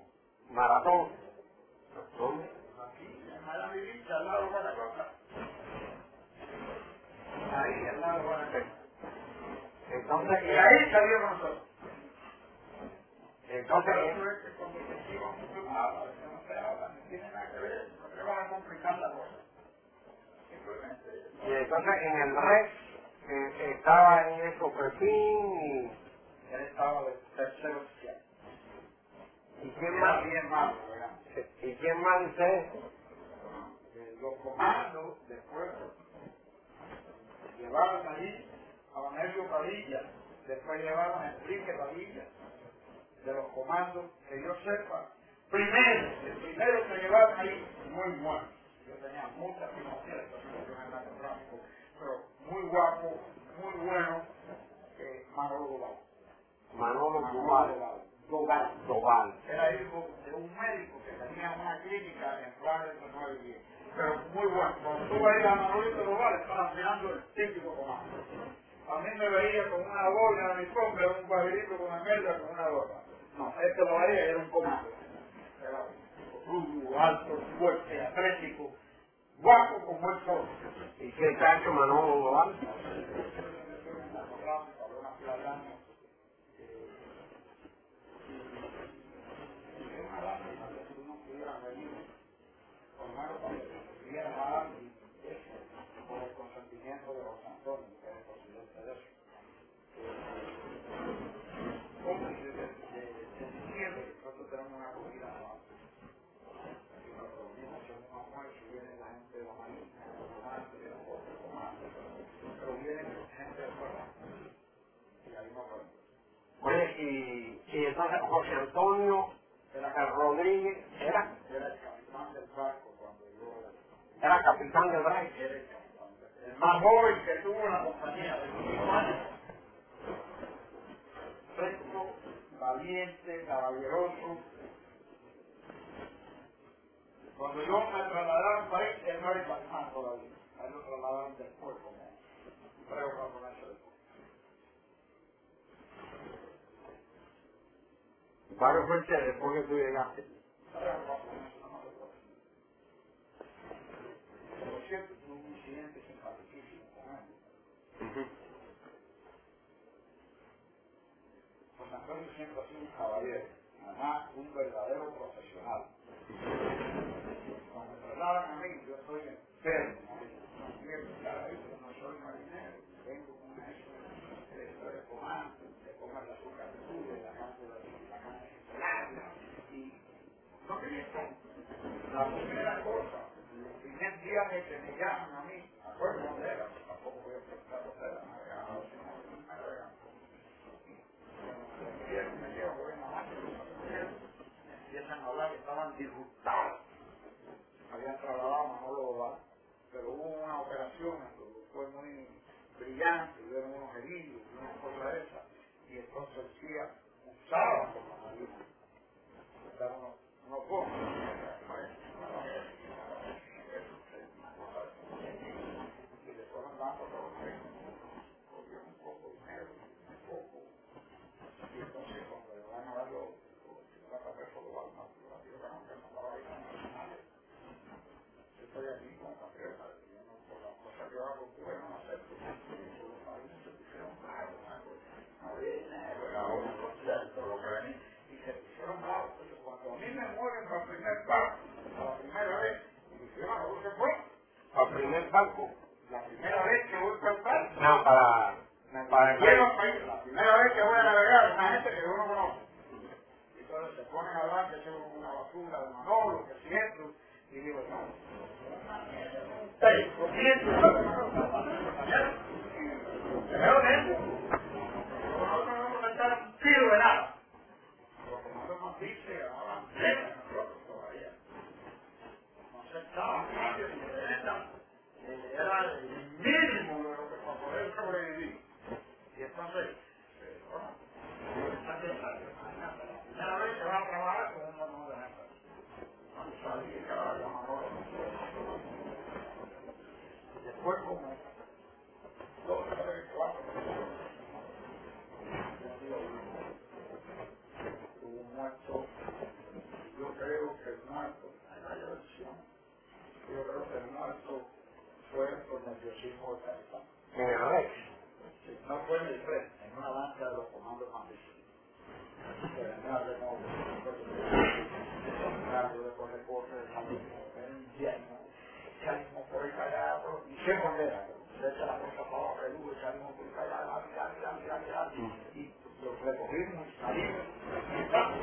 eso es que cuando se escriba un problema, a veces no se habla, no tiene nada que ver, no te vas a complicar la cosa. Simplemente. Y entonces en el Rex eh, estaba en eso Pepín y... Él estaba de tercero oficial. ¿Y quién Era más? bien malo, ¿verdad? ¿Y quién más dice eso? Eh, los comandos después llevaron allí a Manuelio Padilla, después llevaron a Enrique Padilla, de los comandos, que yo sepa, primero, el primero que llevaron ahí, muy bueno. Yo tenía muchas conocidas, pero muy guapo, muy bueno, eh, Manolo Doval. Manolo Manolo Doval. Doval. Doval. Era hijo de un médico que tenía una clínica en Flores de Nueva York. Pero muy bueno. Cuando tú veías a Manolito Doval, estaban mirando el típico comando. A mí me veía con una bola en mi sombra, un pajarito con una merda, con una gorra. No, este lo veía y era un comando. Era rubio, alto, fuerte, atlético, guapo como el sol. ¿Y qué cacho Manolo Doval? Por el consentimiento de los Antonio, que es el presidente de eso. once de diciembre, nosotros tenemos una comida anual. Y nos reunimos en un almuerzo, viene la gente de la marina, los comandos, de los otros comandos, pero viene gente de fuera. Y ahí nos reunimos. Oye, y, y entonces José Antonio era Rodríguez, era, Era el capitán del barco cuando yo era capitán de Bray. era el capitán. El más joven que tuvo en la compañía, de veinticinco años. Fresco, valiente, caballeroso. Cuando yo me trasladaron para ahí, él no era capitán todavía. A él lo trasladaron después, como tres o cuatro meses después. ¿Cuál fue el que después que tú llegaste? Tres o cuatro meses, no me recuerdo. Por cierto, tuve un incidente simpaticísimo con él. Uh-huh. José Antonio siempre ha sido un caballero, además un verdadero profesional. Cuando me trasladan a mí, yo estoy enfermo, no quiero estar ahí, yo no soy marinero, vengo con eso, estoy de comando, de comer la azúcar de tuve, la carne de la carne de y no quería estar. La primera cosa, el primer día de que me llaman a mí, acuerdo dónde era, tampoco voy a preguntar dónde era, me había dado sino me agregan. Me llevo, voy a mamá, empiezan a hablar que estaban disgustados. Habían trasladado a Manolo Doval, pero hubo una operación que fue muy brillante, hubieron unos heridos, unas cosas esas, y entonces el C I A usaba por la marina, usaron unos, unos bonos, y le fueron dando a todos los marinos, cogieron un poco de dinero, un poco, y entonces cuando le van a dar los papeles por lo alto, lo digo que no, que no estaba ahí con nadie. Yo estoy aquí con patriota, yo no, por las cosas que yo hago, pues no acepto. Los países se pusieron bravos, no había dinero, era un concierto, lo que venía, y se pusieron bravos. Cuando a mí me mueven para el primer barco, a la primera vez, y dijeron, ¿a dónde fue? ¿Al primer banco? La primera vez que voy para el barco. No, para... Me para el llevan para ir, la primera vez que voy a navegar, una gente que yo no conozco. Entonces se ponen a hablar que eso es una basura de Manolo, que si esto, y digo, no, hey, comienzo, pero de eso, nosotros no vamos a echar un tiro de nada. Los comandos nos dicen, ahora nosotros todavía. No se echaba nadie, era el mínimo de lo que para poder sobrevivir. Y entonces, eh, bueno, esta pieza, la primera vez que va a trabajar con un montón de gente. Cuando salí, que ahora ya Manolo no fue. Después como dos, tres, cuatro, hubo un muerto. Yo creo que el muerto, hay varias versiones, yo creo que el muerto fue por nerviosismo del capitán. en el Rex. Sí, no fue en el tren, en una lancha de los comandos más difíciles. Que venía de nuevo. y ahí salimos por ahí para allá, por, y se condena, se echa la cosa para abajo, y salimos por ahí para allá, mira, mira, mira, mira, y los recogimos y salimos, y vamos.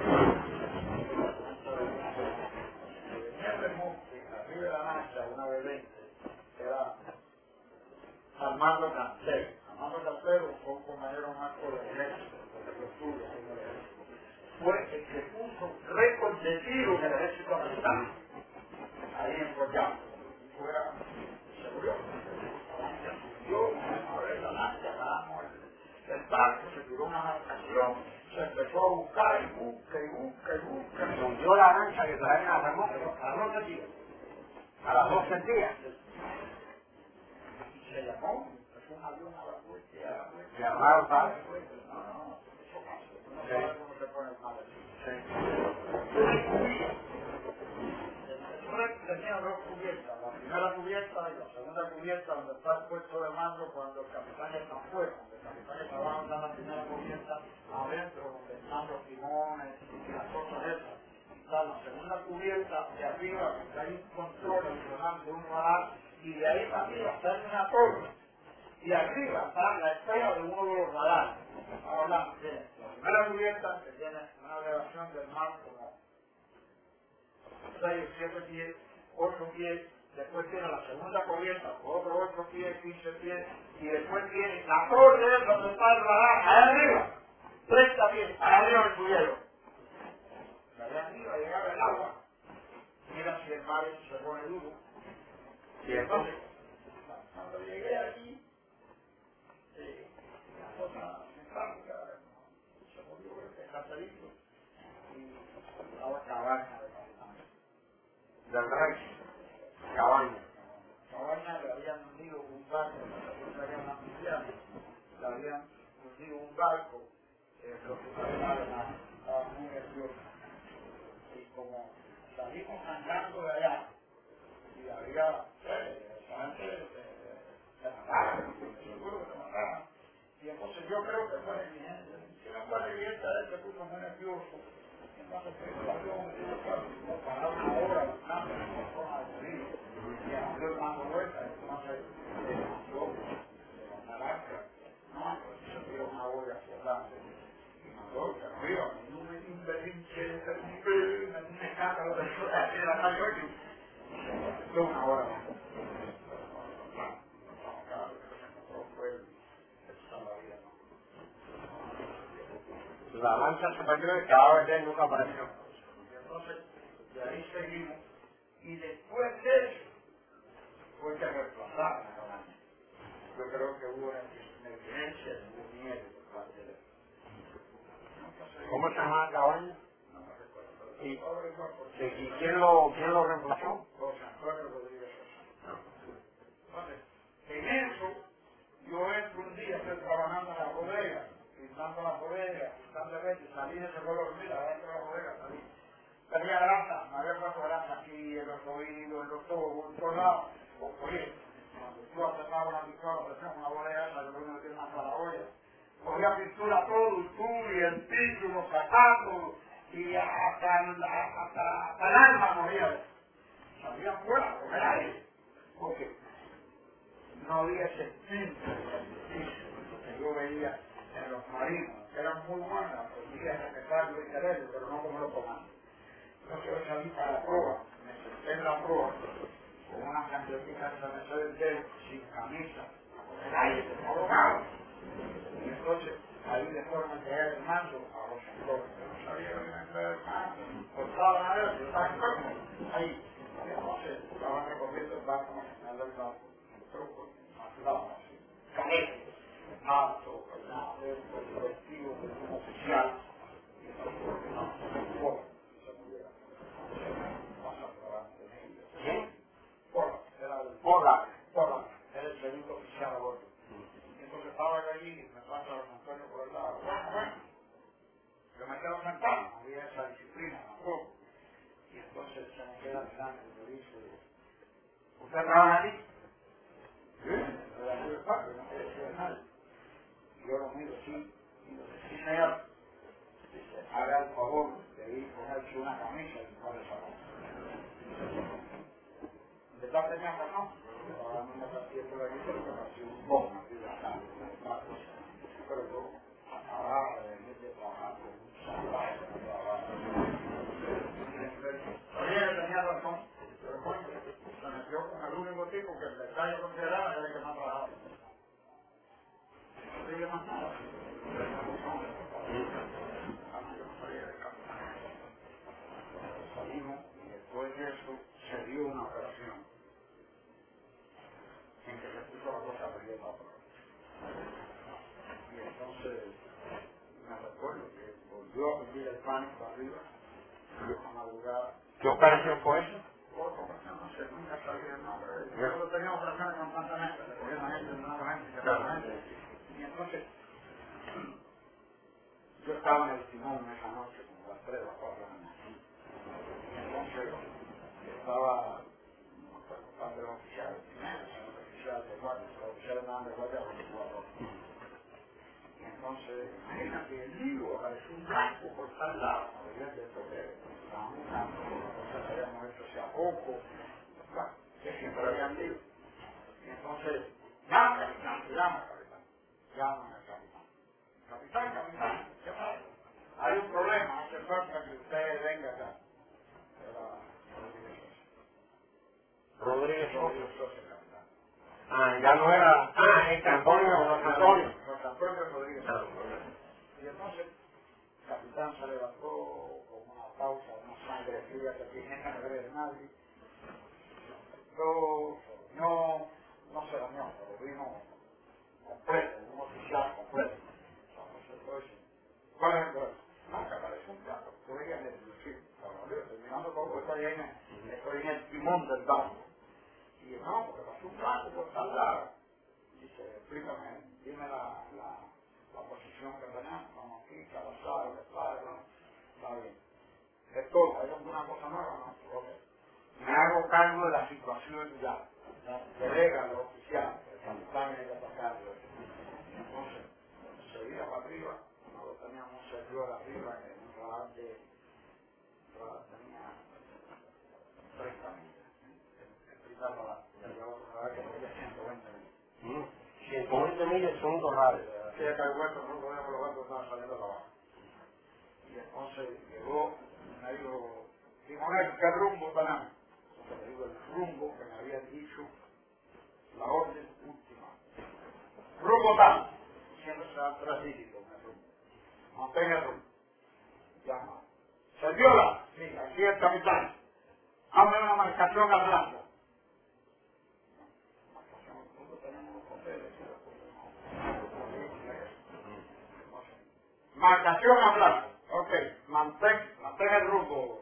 Venía de monte, arriba de la lancha, una vez veinte, era Armando Cancero. Armando Cancero fue un compañero marco del ejército, de los tuyos, fue el que puso récord de tiro en el ejército americano, ahí en Royal. Fuera, se murió, subió, a ver la lancha, ganamos el, el barco, se tiró una marcación, se empezó a buscar y busca y busca y busca. Se hundió la lancha que traían a Ramón, a las doce días. a las doce días. Y se llamó, fue un avión a la muerte, a la muerte. Llamaron para. No, no, eso pasa, no sabes cómo se pone el mal. Tenía dos cubiertas, la primera cubierta y la segunda cubierta donde está el puesto de mando cuando el capitán está afuera, donde el capitán está abajo está la primera cubierta, adentro donde están los timones y las cosas esas. Está la segunda cubierta de arriba donde hay un control adicional de un radar y de ahí para arriba está en una torre y arriba está la espera de uno de los radares. Ahora tiene la primera cubierta que tiene una elevación del mar como seis o siete pies, ocho pies, después tiene la segunda cubierta, otros ocho pies, quince pies, y después tiene la torre donde está el radar, allá arriba, treinta pies, allá arriba el bullero. Allá arriba llegaba el agua, mira si el mar se pone duro. Y entonces, cuando llegué aquí, eh, la cosa mecánica, se murió el cartelito, y estaba cabaña de Del rey. Cabaña. Cabaña le habían hundido un barco, la habían anunciado, le habían hundido un barco, eh, los oficiales estaban muy nerviosos. Y como salimos andando de allá, y había, eh, esa gente se mataban, seguro que se mataban. Y entonces yo creo que fue evidente, si no fue evidente, él se puso muy nervioso. Entonces, el avión no paraba una hora buscando una zona de peligro. Y abrió el mando vuelta, entonces se mandó de la naranja. No, entonces se dio una olla flotante. Y mandó que arriba, no me di un berrinche, un escándalo de la calle ocho. Y se conectó una hora más. Claro, lo que se encontró fue el salvavidas. La lancha se perdió y cada vez nunca apareció. Y entonces, de ahí seguimos. Y después de eso, fue que reemplazaron a la lancha. Yo creo que hubo una negligencia de un miedo por parte de él. ¿Cómo se llama la cabaña? No me recuerdo. ¿Y, ¿Y, y quién, lo, quién lo reemplazó? José Antonio Rodríguez Sosa. Entonces, en eso, yo entro un día, estoy trabajando en la bodega, pintando la bodega, pintando el leche, salí de ese color, mira, dentro de la bodega, salí. Tenía grasa, me había puesto grasa aquí, en los oídos, en los ojos, en todos lados. Oye, cuando tú apretabas una pistola, apretabas una bodega, esa, yo creo que me tiene una paraboya. Cogía pintura todo, y tú, y el piso, y los zapatos, y hasta, hasta, hasta, hasta el alma cogía. Salía afuera, a comer aire. Porque no había ese filtro que yo veía en los marinos, que eran muy buenas, podía respetarlo y quererlo, pero no como lo tomaban. Entonces yo salí para la prueba, me senté en la prueba, con una cantidad de Mercedes Benz, sin camisa, con el aire, abogado. Y entonces ahí de forma que era el mando a los sectores, que no sabía que iba a entrar el mando, cortaban a ver, yo estaba enfermo, ahí. Y entonces estaban recorriendo el barco, me el barco, truco, ayudaban así, canetes, alto, vestido de un oficial, y entonces no, no, se muriera. Pasa por delante de ellos. ¿Quién? Pola, era el Pola. Pola, era el segundo oficial a bordo. Y entonces estaba allí, me pasa a Antonio por el lado. Bueno, bueno, yo me quedo sentado, no había esa disciplina tampoco. Y entonces se me queda mirando y me dice, ¿usted trabaja aquí? Sí, era muy despacio, no quiere decir nada. Y yo lo miro así, y lo que sí señor, dice, haga el favor de ir ponerse una camisa y poner esa camisa. está preñada, no, estaba dando una pastilla por aquí, pero me pareció un bomba, así de acá, una cosa. Pero yo acababa de venir de trabajar con un salvaje que no trabajaba. Oye, tenía razón, pero bueno, se metió con el único tipo que el detalle consideraba era el que no trabajaba. No dije más nada. Salimos y después de eso se dio una operación en que se puso la cosa arriba. Y entonces me recuerdo que volvió a pedir el pánico arriba y a madrugada. ¿Qué operación fue eso? Otra operación, no sé, nunca sabía el nombre. Nosotros teníamos operaciones constantemente, le cogían a gente, no a gente, que a gente. Y entonces yo estaba en el timón esa noche, como a las tres o las cuatro de la mañana. Entonces estaba parte de los oficiales, los oficiales de guardia, los oficiales andaban de guardia veinticuatro horas. Y entonces, imagínate, el lío, apareció un blanco por tal lado, no debía de esto que estaban buscando, cosas que habíamos hecho hace poco, bueno, que siempre habían lío. Y entonces, llama capitán, llama capitán, llama al capitán. Capitán, capitán, ¿qué pasa? Hay un problema, hace falta que usted venga acá. Rodríguez Rodríguez Sosa, capitán. Ah, ya no era... Ah, este Antonio, Antonio. José Antonio Rodríguez Sosa. Y entonces, el capitán se levantó con una pausa, una sangre fría que tiene que no ver nadie. Yo, no, no se dañó, pero vino completo, un oficial completo. Entonces, ¿cuál es el problema? No, que aparece un plato, estoy en el sí, terminando todo, estoy en el, estoy en el timón del barco. Y yo, no, porque pasó un plato por tal lado. Dice, explícame, dime la, la, la posición que tenemos, vamos aquí, cada sábado, que está, no, está bien. Es todo, ¿hay alguna cosa nueva? No, ok. Me hago cargo de la situación ya. Delega a los oficiales, el capitán es el atacarlo. Entonces, seguida para arriba, nosotros teníamos un servidor arriba que en un radar de, radar tenía treinta millas. El primer radar, el otro radar que tenía ciento veinte millas. ciento veinte millas son un radar. Sí, acá el hueco, no podíamos los gatos estaban saliendo de abajo. Y entonces llegó, me dijo, Timonel, ¿qué rumbo tenemos? Entonces le digo el rumbo que me había dicho la orden última. Rumbo tal. Siempre se dan tres dígitos en el rumbo. Mantenga el rumbo. Llama. Serviola. Sí, aquí el capitán. Hazme una marcación al blanco. Marcación al blanco, tenemos unos papeles. Marcación a blanco. Ok, mantén, mantén el rumbo.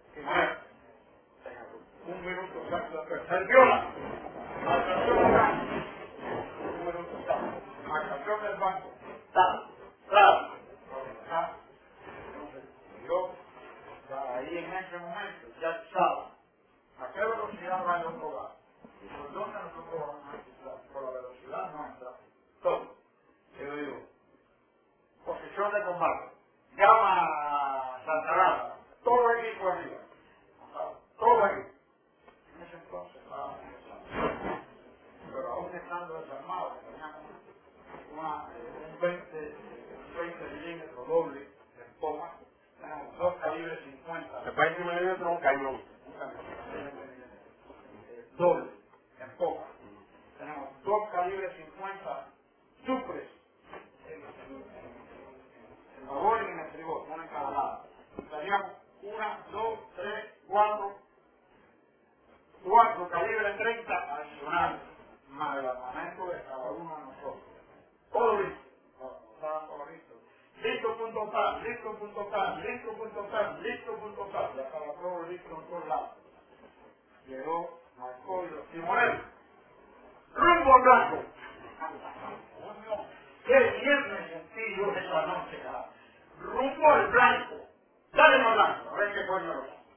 Un minuto exacto. Serviola. Marcación a blanco. Un minuto exacto. Marcación del banco. Tal, tal. Entonces, yo, ya ahí en ese momento, ya estaba. ¿A qué velocidad va el otro lado? ¿Y por dónde nosotros vamos a empezar? Por la velocidad nuestra. Todo. Yo digo, posición de combate. Llama a Santa Rata. Todo el equipo arriba. Todo ahí. En ese entonces estábamos desarmados. Pero aún estando desarmados, teníamos una, un veinte, veinte milímetros doble de poma. Tenemos dos calibres cincuenta. ¿De veinte milímetros un cañón? Un cañón. Eh, doble en poma. Tenemos dos calibres cincuenta duples. En babor y en el estribor, uno en cada lado. Teníamos una, dos, tres, cuatro, cuatro calibres treinta adicionales, más el armamento de cada uno de nosotros. Todo listo. Estaba todo listo. Listo punto tal, listo punto tal, listo punto tal, listo punto tal. Ya estaba todo listo en todos lados. Llegó, marcó y los timoneros. ¡Rumbo blanco! ¡Qué bien me sentí yo esa noche, cara! ¡Rumbo al blanco! ¡Dale más blanco! A ver qué coño lo hace.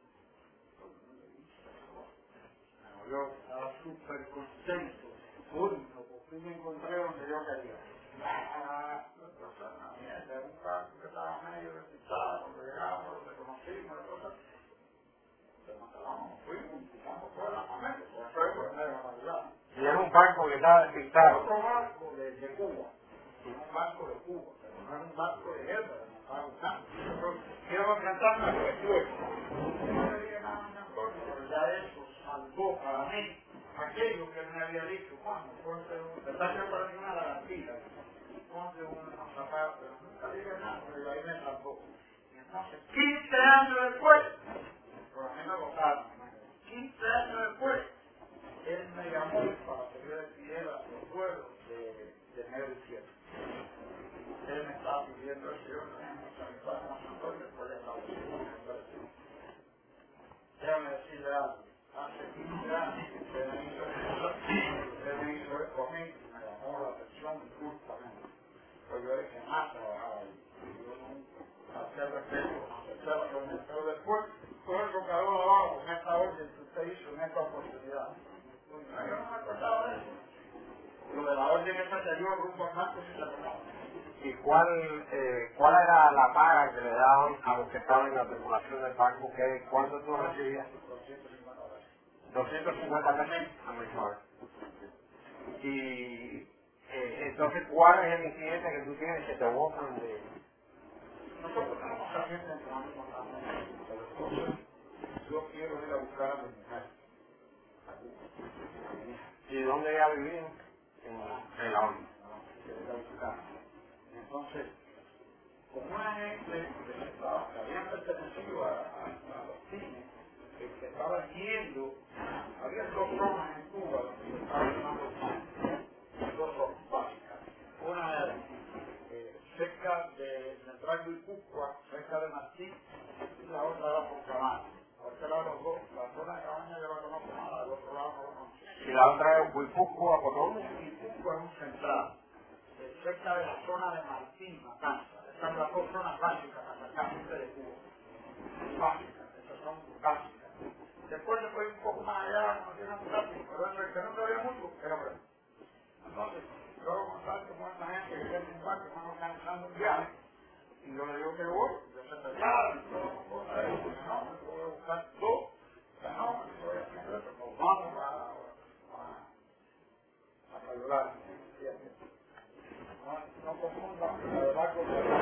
Yo estaba súper contento. Coño, por fin me encontré donde yo quería. Ah, una mierda, un barco que estaba medio despistado, cuando llegamos, lo reconocimos, las cosas. Nos quedamos, fuimos, quitamos todo el armamento, todo está despistado. Otro barco de, de Cuba, un barco de Cuba, pero no es un barco de guerra, no estaba buscando. Quiero enfrentarme a lo que fue. No le dije nada a mi Antonio, pero ya eso salvó para mí aquello que él me había dicho, cuando ponte un, te está preparando una lagartija, ponte unos zapatos, pero nunca dije nada, pero ahí me salvó. Y entonces, quince años después, por a mí me votaron, quince años después, él me llamó para que yo despidiera los pueblos de, de enero y diciembre. Él me estaba pidiendo eso, yo también me saludaba a San Antonio, después de la oficina. Déjame decirle algo, hace quince años que usted me hizo eso, usted me hizo eso a mí, me llamó la atención injustamente. Pues yo dije, más trabajaba ahí. Yo no hacía respeto, aceptaba lo que pero después, todo eso quedó abajo en esta orden que usted hizo en esta oportunidad. Yo no me acordaba de eso. Lo de la orden esa que dio rumbo al marco sí se acordaba. ¿Y cuál, eh, cuál era la paga que le daban a los que estaban en la tripulación del barco? ¿Qué, ¿Cuánto tú recibías? doscientos cincuenta dólares. doscientos cincuenta pesos mensuales. Y eh, entonces, ¿cuál es el incidente que tú tienes que te botan de...? Nosotros tenemos gente en la misma casa, pero entonces yo quiero ir a buscar a mi mujer. ¿Y dónde ella vivía? En, en la onda. Quiero ir a buscar. Entonces, como una gente que, se estaba, que había pertenecido a, a, a los cines, que, que estaban yendo, había dos zonas en Cuba donde se estaban llamando dos zonas básicas. Una era eh, cerca de Central y Cuscua, cerca de Martín, y la otra era por Cabaña. Por este lado los dos, la zona de Cabaña yo la conozco nada, del otro lado no la conozco. ¿Y la otra es Huipúzcoa, por dónde? Y Cuscua es un central, eh, cerca de la zona de Martín, Matanza. Estas son las dos zonas básicas para sacar gente de Cuba. Básicas, estas son básicas. Después se fue un poco más allá, no tiene un tráfico, pero eso es que no sabía mucho, era bueno. Entonces, yo hago contacto con esta gente que tiene un barco, que van organizando un viaje, y yo le digo que voy, yo se prepara, y todo, cosas de eso, no, yo voy a buscar dos fenómenos, yo voy a hacer eso, nos vamos a, a, a calcular, ¿entiendes? No, no confundan el barco con el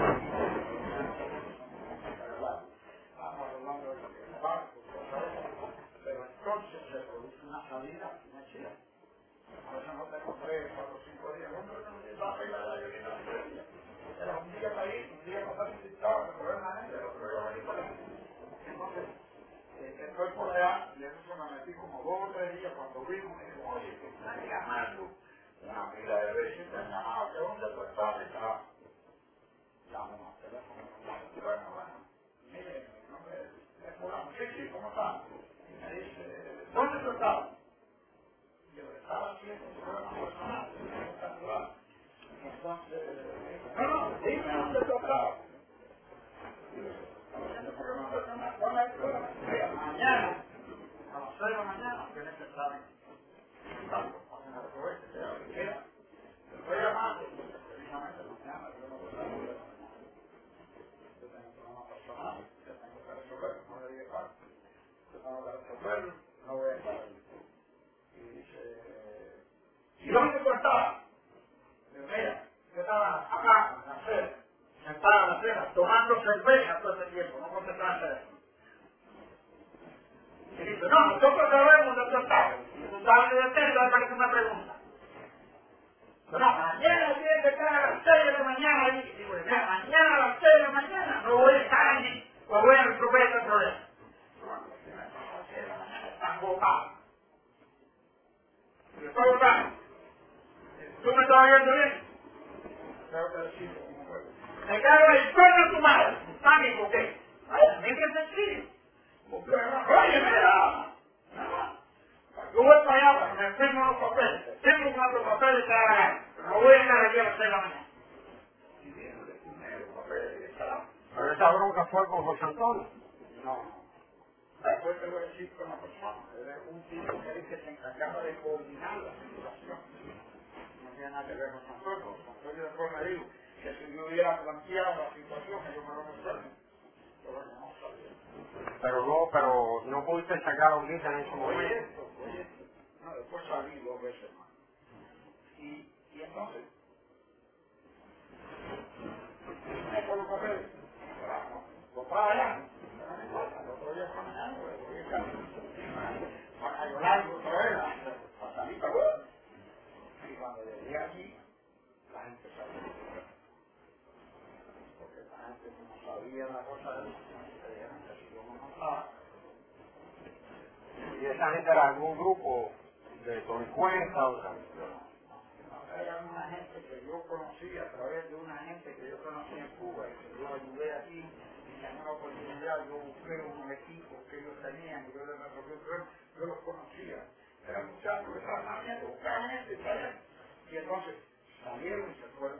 barco. Estamos hablando del barco, pero entonces se produce una salida financiera. A veces no tengo tres, cuatro, cinco días. Hombre, no va a pegar la lluvia la feria. Era un día para ir, un día para visitar, recorrer la gente, el otro día para ir para allá. Entonces, eh, estoy por allá y en eso me metí como dos o tres días cuando vimos y digo, oye, que están llamando. Una pila de veces te han llamado, que dónde tú estás y tal. Llamo al teléfono, bueno, bueno, mire, mi nombre es fulano, sí, sí, ¿cómo está? Y me dice, ¿dónde tú estás? Yo estaba haciendo un programa personal, espectacular. Entonces, no, no, dime dónde tú estás. Estaba haciendo un programa personal, ¿cuál es el programa? Mañana, a las seis de la mañana, tienes que estar en el barco. Mira, te estoy llamando, precisamente mañana, yo no voy a salir de la mañana. Yo tengo un programa personal, yo tengo que resolverlo, no le dije para. Yo tengo que resolverlo, no voy a estar ahí. Y dice, ¿y dónde tú estabas? Digo, mira, yo estaba acá, en la acera, sentada en la acera, tomando cerveza todo ese tiempo, no contestaba el teléfono. Y dice, no, nosotros sabemos dónde tú estabas. Y tú sabes de teléfono, para que tú me preguntas. Pero no, mañana tiene que estar a las seis de la mañana ahí. Y digo, mira, mañana a las seis de la mañana no voy a estar allí, pues voy a resolver este problema. Bueno, si me pasa a las seis de la mañana, están botados. Y estoy botado. ¿Tú me estás oyendo bien? Tengo que decirlo como fue. Me cago en el cuerno de tu madre. ¿Sabes por qué? Ay, a mí es que sencillo. Porque, oye, mira. Yo voy para allá para que me firmen los papeles. Tengo cuatro papeles que hagan. No voy a estar aquí a las seis de la mañana. Y viene de primero papeles y está. ¿Pero esa bronca fue con José Antonio? No. Después te voy a decir con la persona. Era un tipo que dice que se encargaba de coordinar la situación. No tiene nada que ver con San Antonio. San Antonio después me dijo que si yo hubiera planteado la situación, que yo me lo resuelvo. Pero no sabía. Pero no, pero no pudiste sacar a Olguita en ese Oye momento. esto, oye esto. No, después salí dos veces más. Y, y entonces, me con los papeles, compraba allá, no me importa, el otro día caminando, el otro día caminando, para yo largo otra vez, para salir para afuera. Y cuando llegué aquí, la gente sabía, porque la gente no sabía la cosa de eso, me dijeron que si yo no estaba. ¿Y esa gente era algún grupo de Toricuesta o sea? Era una gente que yo conocí a través de una gente que yo conocí en Cuba y que yo ayudé aquí y en una oportunidad yo busqué unos equipos que ellos tenían y yo les resolví el problema, yo los conocía. Eran muchachos que estaban haciendo, buscaban gente y salían. Y entonces salieron y se fueron.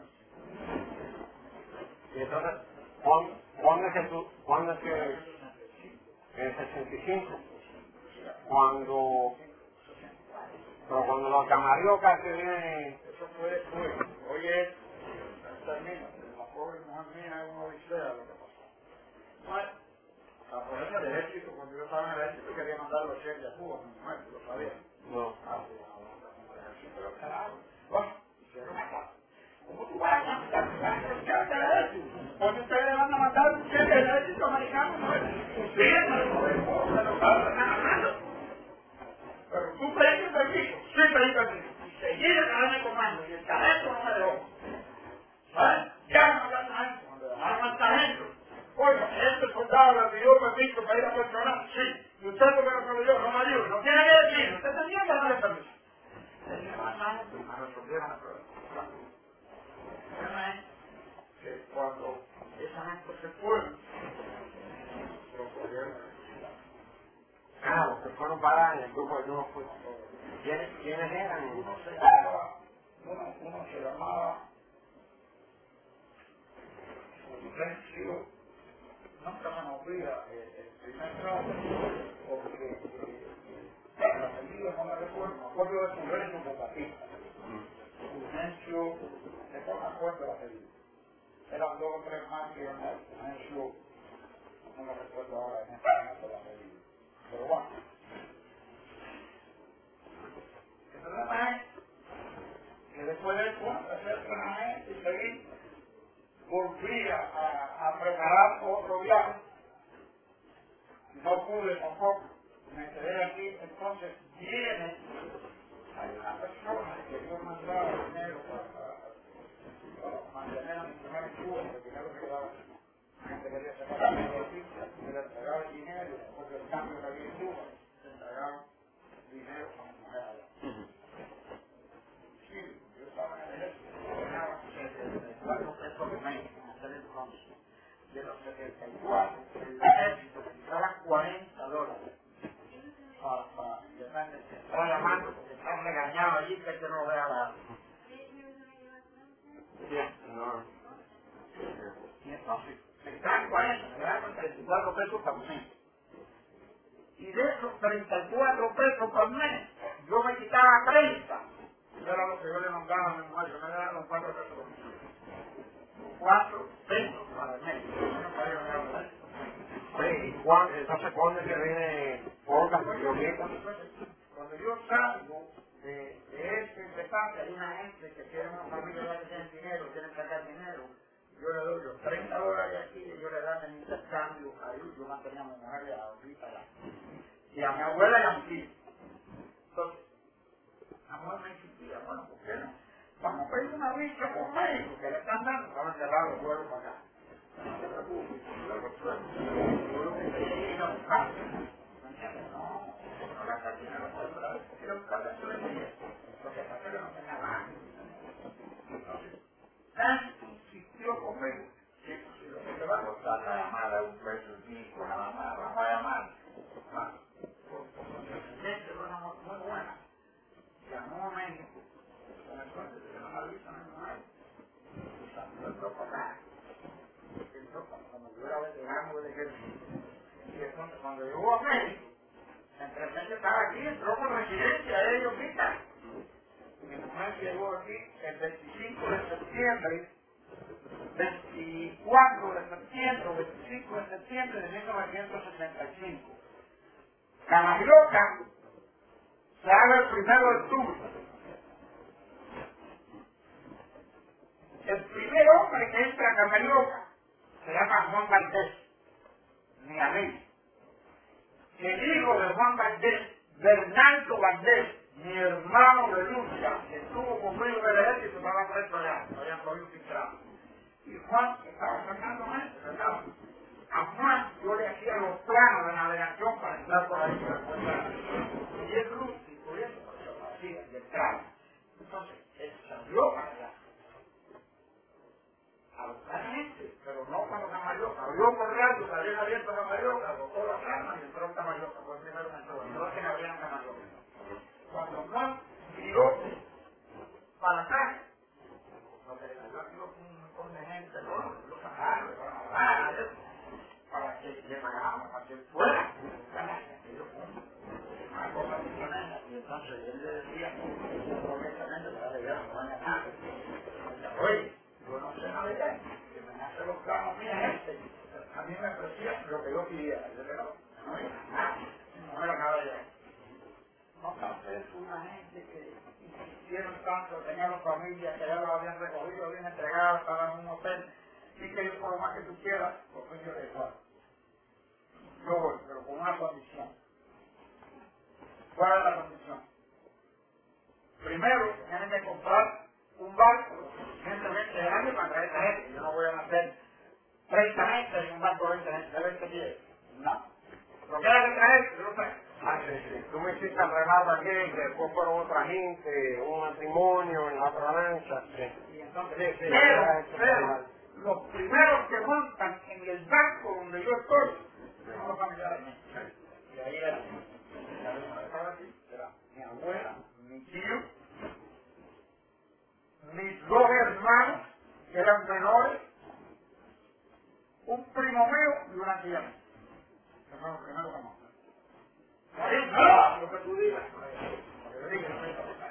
Y entonces, ¿cuándo, ¿cuándo es que tú, cuándo es que, en el sesenta y cinco, cuando, pero cuando los Camarioca que viene, eso fue después, oye, termina, la pobre mujer mía es una odisea lo que pasó. Bueno, a ponerme el ejército, cuando yo estaba en el ejército quería mandar los cheques a Cuba, mi mujer, lo sabía. no, Ah, sí, no, el ejército era carajo. Bueno, hicieron acá. ¿Cómo tú vas a mandar un cheque al ejército? Porque ustedes le van a mandar un cheque al ejército americano, no es. Ustedes no lo ven, se lo están ganando. Pero tú pediste permiso, sí pedí permiso. Y seguí el canal de comando y el sargento no me dejó. ¿Sabes? Ya no me sargento. Cuando dejaron al sargento, oiga, este soldado le pidió permiso para ir a personal. Sí. Y usted porque no se lo dio, no me dio. No tiene que decir, usted tenía que darle permiso. Le llevó al sargento y me resolvieron el problema. El problema es que cuando esa gente se fue, lo cogieron. ah, los que fueron para el grupo de uno fue. ¿Quiénes, ¿Quiénes eran? Uno se llamaba, uno, uno se llamaba Fulgencio, nunca se me olvida el, el primer nombre, porque eh, el apellido no me recuerdo, me acuerdo de Fulgencio Bocatista. Fulgencio, después me acuerdo el apellido. Eran dos o tres más que eran Fulgencio, no me recuerdo ahora en este momento el apellido. Pero bueno, el problema es que después de eso, hacer entrenamiento y seguir, volví a, a, a preparar otro viaje. No pude tampoco, me quedé aquí, entonces viene, hay una persona que yo mandaba dinero para, para mantener a mi mujer en Cuba, porque el dinero que daba, la gente quería separarme de aquí, me le entregaba el dinero, después del cambio que había en Cuba, le entregaba dinero a mi mujer allá. Sí, yo estaba en el ejército, ganaba setenta y cuatro pesos por mes en aquel entonces. De los setenta y cuatro, el ejército necesitaba cuarenta dólares para, para, depende, se está llamando porque están regañados allí que yo no vea la... Bien, no. Y entonces, me estaban cuarenta, me daban treinta y cuatro pesos por mes. Y de esos treinta y cuatro pesos por mes, yo me quitaba treinta. Era lo que yo le mandaba a mi mujer, yo me daba los cuatro pesos por mes. Cuatro pesos para el mes. Yo no sabía lo que era un mes. Oye, ¿y cuándo, entonces cuándo es que viene Olga Toriqueta? Cuando yo salgo de, de este intercambio, hay una gente que tiene una familia que tiene dinero, quieren sacar dinero, yo le doy los treinta dólares aquí y yo le dan el intercambio a ellos, yo mantenía a mi mujer y a la abuelita allá. Y a mi abuela y a mi tío. Entonces, la mujer me insistía, bueno, ¿por qué no? Vamos a pedir una visa por México, que le están dando, estaban cerrados los vuelos para acá. No se preocupe, yo lo suelto. Yo lo que quería es ir a buscar. ¿Me entiendes? No, no gastar dinero para otra vez, quiero buscar la ciudadanía. Lo que pasa es que no tenía nada. Entonces, tanto insistió conmigo, que si lo que te va a costar la llamada es un peso y pico, nada más, vamos a llamar. Bueno, porque gente fue una mujer muy buena. Llamó a México, con el cual se llama la visa a mi mujer, y salió para acá. Entonces, cuando yo era veterano del ejército, y entonces cuando llegó a México, entre meses estaba aquí, entró por residencia, ellos quitan. Mi mujer llegó aquí el veinticinco de septiembre, veinticuatro de septiembre, o veinticinco de septiembre de mil novecientos sesenta y cinco. Camarioca se abre el primero de octubre. primer hombre que entra a Camarioca se llama Juan Valdés, mi amigo. El hijo de Juan Valdés, Bernardo Valdés, mi hermano de lucha, que estuvo conmigo en el ejército, estaba preso allá, lo habían cogido filtrado. Y Juan estaba sacando gente, ¿verdad? A Juan yo le hacía los planos de navegación para entrar por ahí. Y es rústico, y eso pues, lo hacía de entrada. Entonces, él salió para allá. A buscar gente, pero no para Camarioca. Yo por radio, que habían abierto Camarioca, botó las armas y entró en Camarioca. Fue el primero que entró, no es que me habían Camarioca. Cuando Juan tiró para acá, lo que le salió aquí un montón de gente, ¿no? Lo sacaron, lo van a hablar, eso, para que le pagamos, para que él fuera. Una cosa misionera. Y entonces él le decía, correctamente, para que ya no vaya nada. Oye, yo no sé navegar, que me hace los planos míos gente. A mí me ofrecía lo que yo quería. Yo le digo, no era nada, no era nada ya. No obstante, fue una gente que hicieron tanto, tenían familias que ya lo habían recogido, habían entregado, estaban en un hotel, y que yo por lo más que tú quieras, pues yo le digo, yo voy, pero con una condición. ¿Cuál es la condición? Primero, tienen que comprar un barco suficientemente grande para traer esa gente. Yo no voy a hacer treinta gente en un barco de veinte gente, de veinte pies. No. Lo que hay que traer, yo lo traigo. Ah, sí, sí. Tú me hiciste el relato aquí, que después fueron otra gente, un matrimonio en la otra lancha. Sí. Y entonces, Sí, sí, pero, pero, los primeros que montan en el barco donde yo estoy son los familiares míos. Y ahí era, la misma que estaba aquí, era mi abuela, mi tío, mis dos hermanos, que eran menores, un primo mío y una tía mía. Que fueron los primeros que montan. Ahí, no, lo que tú digas. Lo que digas.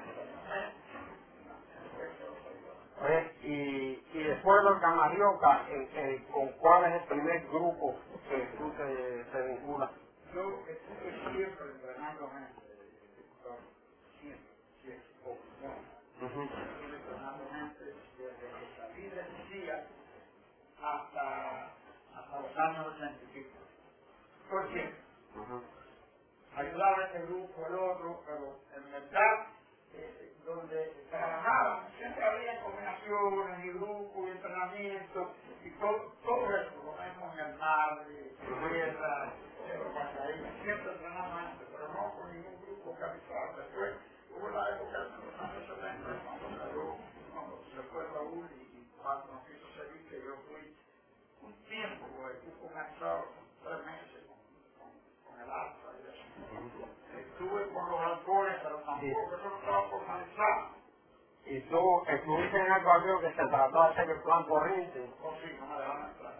Oye, y, y después de los Camarioca, eh, eh, ¿con cuál es el primer grupo que tú te, te vinculas? Yo estuve siempre entrenando gente, siempre, siempre, poco, no. Uh-huh. Estuve entrenando gente desde que salí del C I A hasta, hasta los años ochenta y pico. Por siempre. Uh-huh. Ayudaba a este grupo, el otro, pero en verdad, eh, donde trabajábamos, siempre había combinaciones y grupos y entrenamientos y todo, todo eso, lo mismo en el mar, en tierra, siempre entrenamos antes, pero no con ningún grupo organizado. Después hubo la época de los años setenta, cuando salió, cuando se fue Raúl y cuando nos hizo servir, que yo fui un tiempo con el grupo organizado, tres meses con, con, con el alfa y eso. Estuve con los halcones, pero tampoco, eso no estaba formalizado. ¿Y tú estuviste en el barrio que se trató de hacer el plan corriente? Oh, sí, no me dejaron entrar.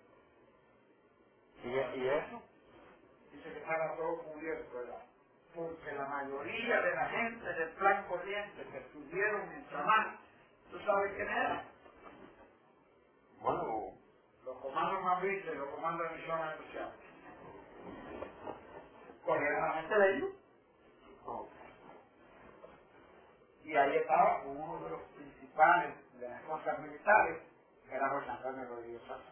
¿Y, y eso? Dice que estaba todo cubierto, ¿verdad? Porque la mayoría de la gente del plan corriente que estuvieron en Samán, ¿tú sabes quién era? Bueno, Los comandos Maviste y los comandos de misiones especiales. Porque era la gente de ellos. no. Y ahí estaba uno de los principales de las fuerzas militares, que era José Antonio Rodríguez Sosa.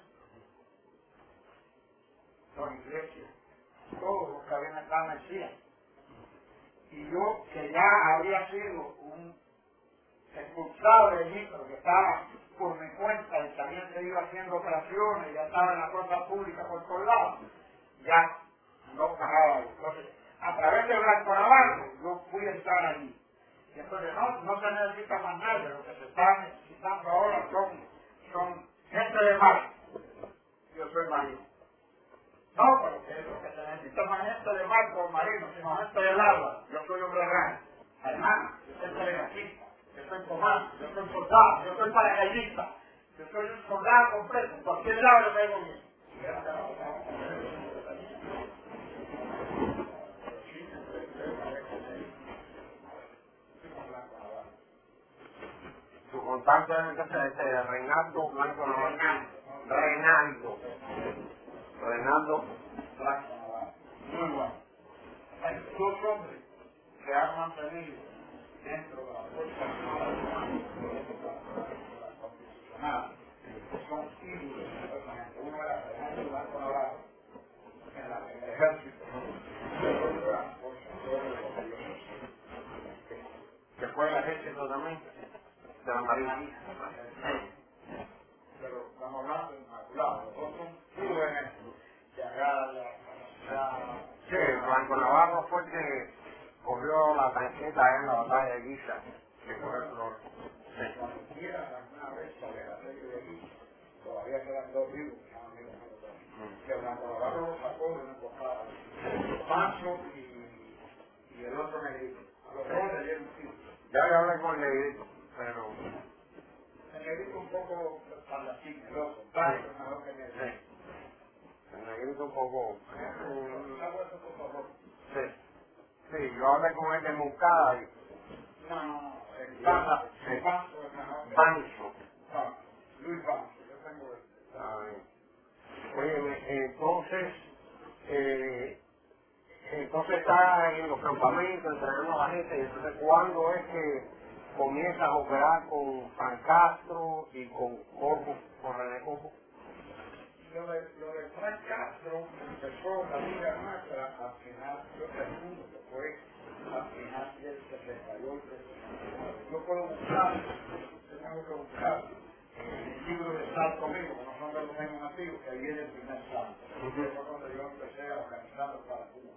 Don Iglesias, todos los que habían estado en el C I A. Y yo, que ya había sido un expulsado de allí, pero que estaba por mi cuenta y que había seguido haciendo operaciones, ya estaba en la fuerza pública por todos lados, ya no bajaba. Entonces, a través de Blanco Navarro, yo fui a estar allí. Y entonces no, no se necesita más nadie, lo que se está necesitando ahora son, son gente de mar. Yo soy marino. No, pero que lo que se necesita más gente de mar por marino, sino gente del agua. Yo soy hombre grande. Hermano, yo soy telegrafista, yo soy comando, yo soy soldado, yo soy paracaidista, yo soy un soldado completo, en cualquier lado yo pego bien. Tu contacto es este Reinaldo Blanco Navarro. Reinaldo. Reinaldo Blanco Navarro. Muy bueno. Hay dos hombres que han mantenido dentro de la fuerza constitucional que son ídolos, supuestamente. Uno era Alejandro Blanco Navarro, en, la, en el ejército, ¿no? El otro era José de los Dioses, que fue el ejército también, de la Marina. Pero estamos hablando de Inmaculado, los dos son puros en esto, que agarra, sí, Blanco Navarro fue el que corrió la tanqueta en la batalla de Guisa, que corrió el flor. Sí. Cuando quieras alguna vez saber la serie de Guisa, todavía quedan dos libros que se llaman libros mm. que Blanco Navarro lo sacó de una emboscada. Pancho y, y el otro negrito. A los dos le dieron un tiro. Ya le hablé con el negrito, pero... El negrito un poco palatín, el otro, Pancho es mejor que el negrito. Sí. El negrito un poco... Sí. Sí, yo hablé con él de Moncada y... No, no, no, el Pancho es mejor. Pancho. Luis Pancho, yo tengo el... Oye, entonces... Eh, entonces está en los campamentos entrenando a la gente, y entonces ¿cuándo es que comienzas a operar con San Castro y con Coco, con René Coco? Lo de, lo de Frank Castro empezó la vida nuestra al final, yo presumo que fue al final del sesenta y ocho. Yo puedo buscar, yo tengo que buscar el libro de Sal conmigo, que no son de los mismos nativos, que ahí viene el primer salto. Eso fue cuando yo empecé a organizar los para Cuba.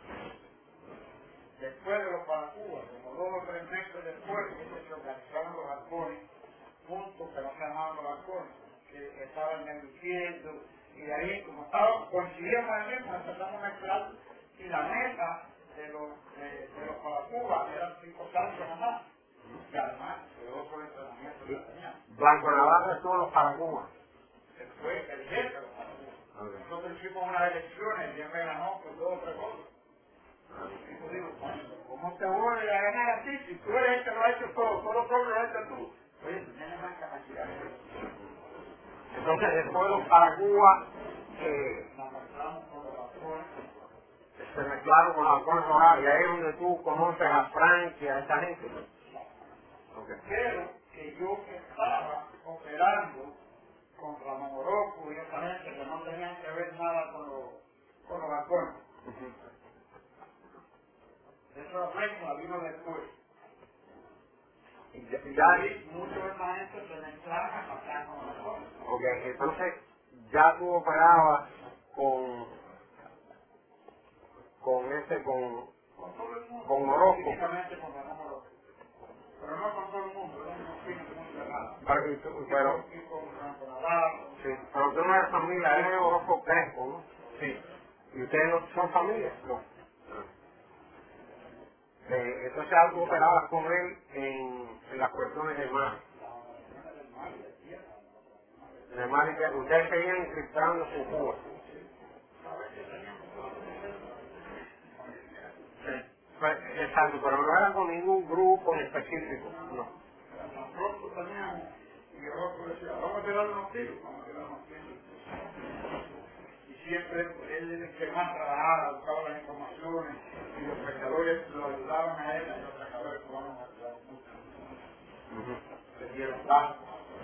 Después de los para Cuba, como dos o tres meses después, se organizaron los halcones juntos, que no se llamaban los halcones, que estaban negociando, y de ahí, como estaba, coincidíamos en eso, empezamos a mezclar, y la meta de los, de, de los para Cuba eran cinco saltos nomás, y además de otro entrenamiento que tenían. Blanco Navarro estuvo en los para Cuba. Se fue el jefe de los para Cuba. Okay. Nosotros hicimos unas elecciones y él me ganó por dos o tres votos. Y yo digo, ¿cómo te voy a ganar a ti si tú eres el que lo ha hecho todo? Todo lo que lo has hecho tú. Oye, tú tienes más capacidad que eso. Entonces, después de los para Cuba, eh, nos mezclamos con los halcones. Se mezclaron con los halcones rojos, y ahí es donde tú conoces a Frank y a esta gente. Okay. Pero que yo estaba operando con Ramón Orozco y esa gente que no tenían que ver nada con los, con los halcones. Uh-huh. Eso la vino después. Ya, ya y muchos de esa gente se mezclaron a pasar con los halcones. Ok, entonces ya tú operabas con con ese, con con todo el mundo, con Orozco. Físicamente con Ramón Orozco. Pero no con todo el mundo, era un fin muy cerrado. Pero, y tú, pero, y con Franco Navarro. Sí, pero tú no eres familia, eres Orozco Crespo, ¿no? Sí. ¿Y ustedes no son familia? No. Eh, entonces algo operabas con él en, en las cuestiones del mar. De mar y tierra. Ustedes seguían infiltrándose en Cuba. Sí. Pues, exacto, pero no era con ningún grupo en específico, no. Nosotros teníamos, y Orozco decía, vamos a tirar unos tiros, vamos a tirar unos tiros. Y siempre él es el que más trabajaba, buscaba las informaciones, y los pescadores lo ayudaban a él, y los pescadores fueron a ayudar mucho. Se dieron barcos,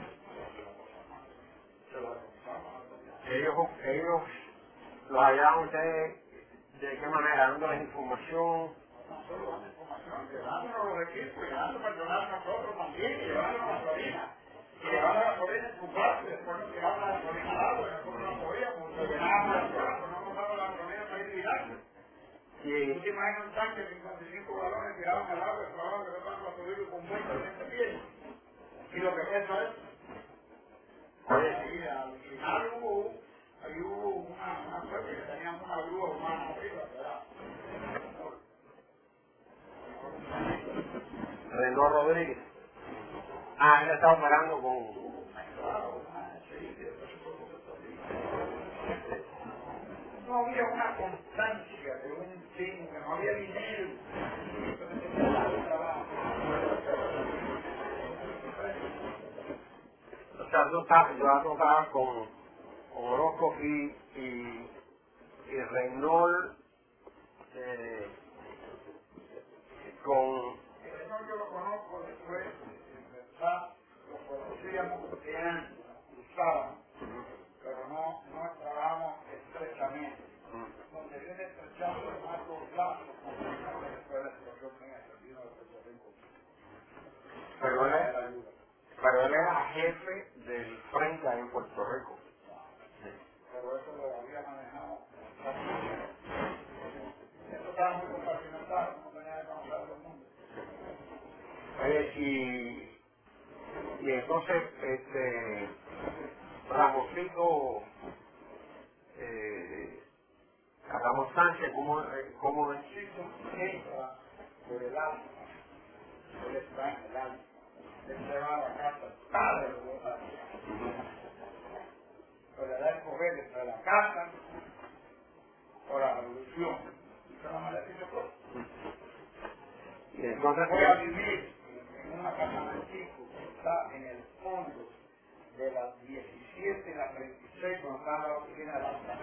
se lo recomendaban. Ellos, ellos los hallaban ustedes de qué manera, dándoles información. No solo dando información, llevándonos los equipos, llevando personal nosotros también, llevando la gasolina, y llevando la gasolina en su parte, después nos llevamos la gasolina al agua, nosotros no podíamos, nos llenábamos las cosas, no nos daba la gasolina para ir tirando. Sí. ¿Tú te imaginas un tanque de cincuenta y cinco galones tirados al agua, trabajo que trataban de subirlo con veinte o treinta pies? Y lo que pesa es, oye, sí, al final hubo, ahí hubo una, una suerte que teníamos una grúa humana arriba, ¿verdad? Renó Rodríguez. Ah, él está operando con... No había una constancia de un fin, que no había dinero. O sea, tú estás, tú vas a tocar con, con Orozco y, y, y Reynol, eh, con... Yo lo conozco después, ¿verdad? Lo conocíamos porque eran cruzadas. corto plazo con después de la situación mía que vino de Puerto Rico. Pero él, es, pero él era jefe del frente ahí en Puerto Rico. Sí. Pero eso lo había manejado. Eso estaba muy compartimentado, no tenía que conocer a todo el mundo. Eh, y, y entonces, este, Ramoncito, eh, Ramón Sánchez, ¿cómo, eh, cómo es? Sí, entra por el alma. Él está en el alma. Él se va a la casa padre de los padres. Pero le da el poder entre la casa o la revolución. Esa es la manera que se puede. Y entonces, Voy a vivir en un apartamentico que está en el fondo de las diecisiete y las veintiséis cuando está en la oficina de la alta.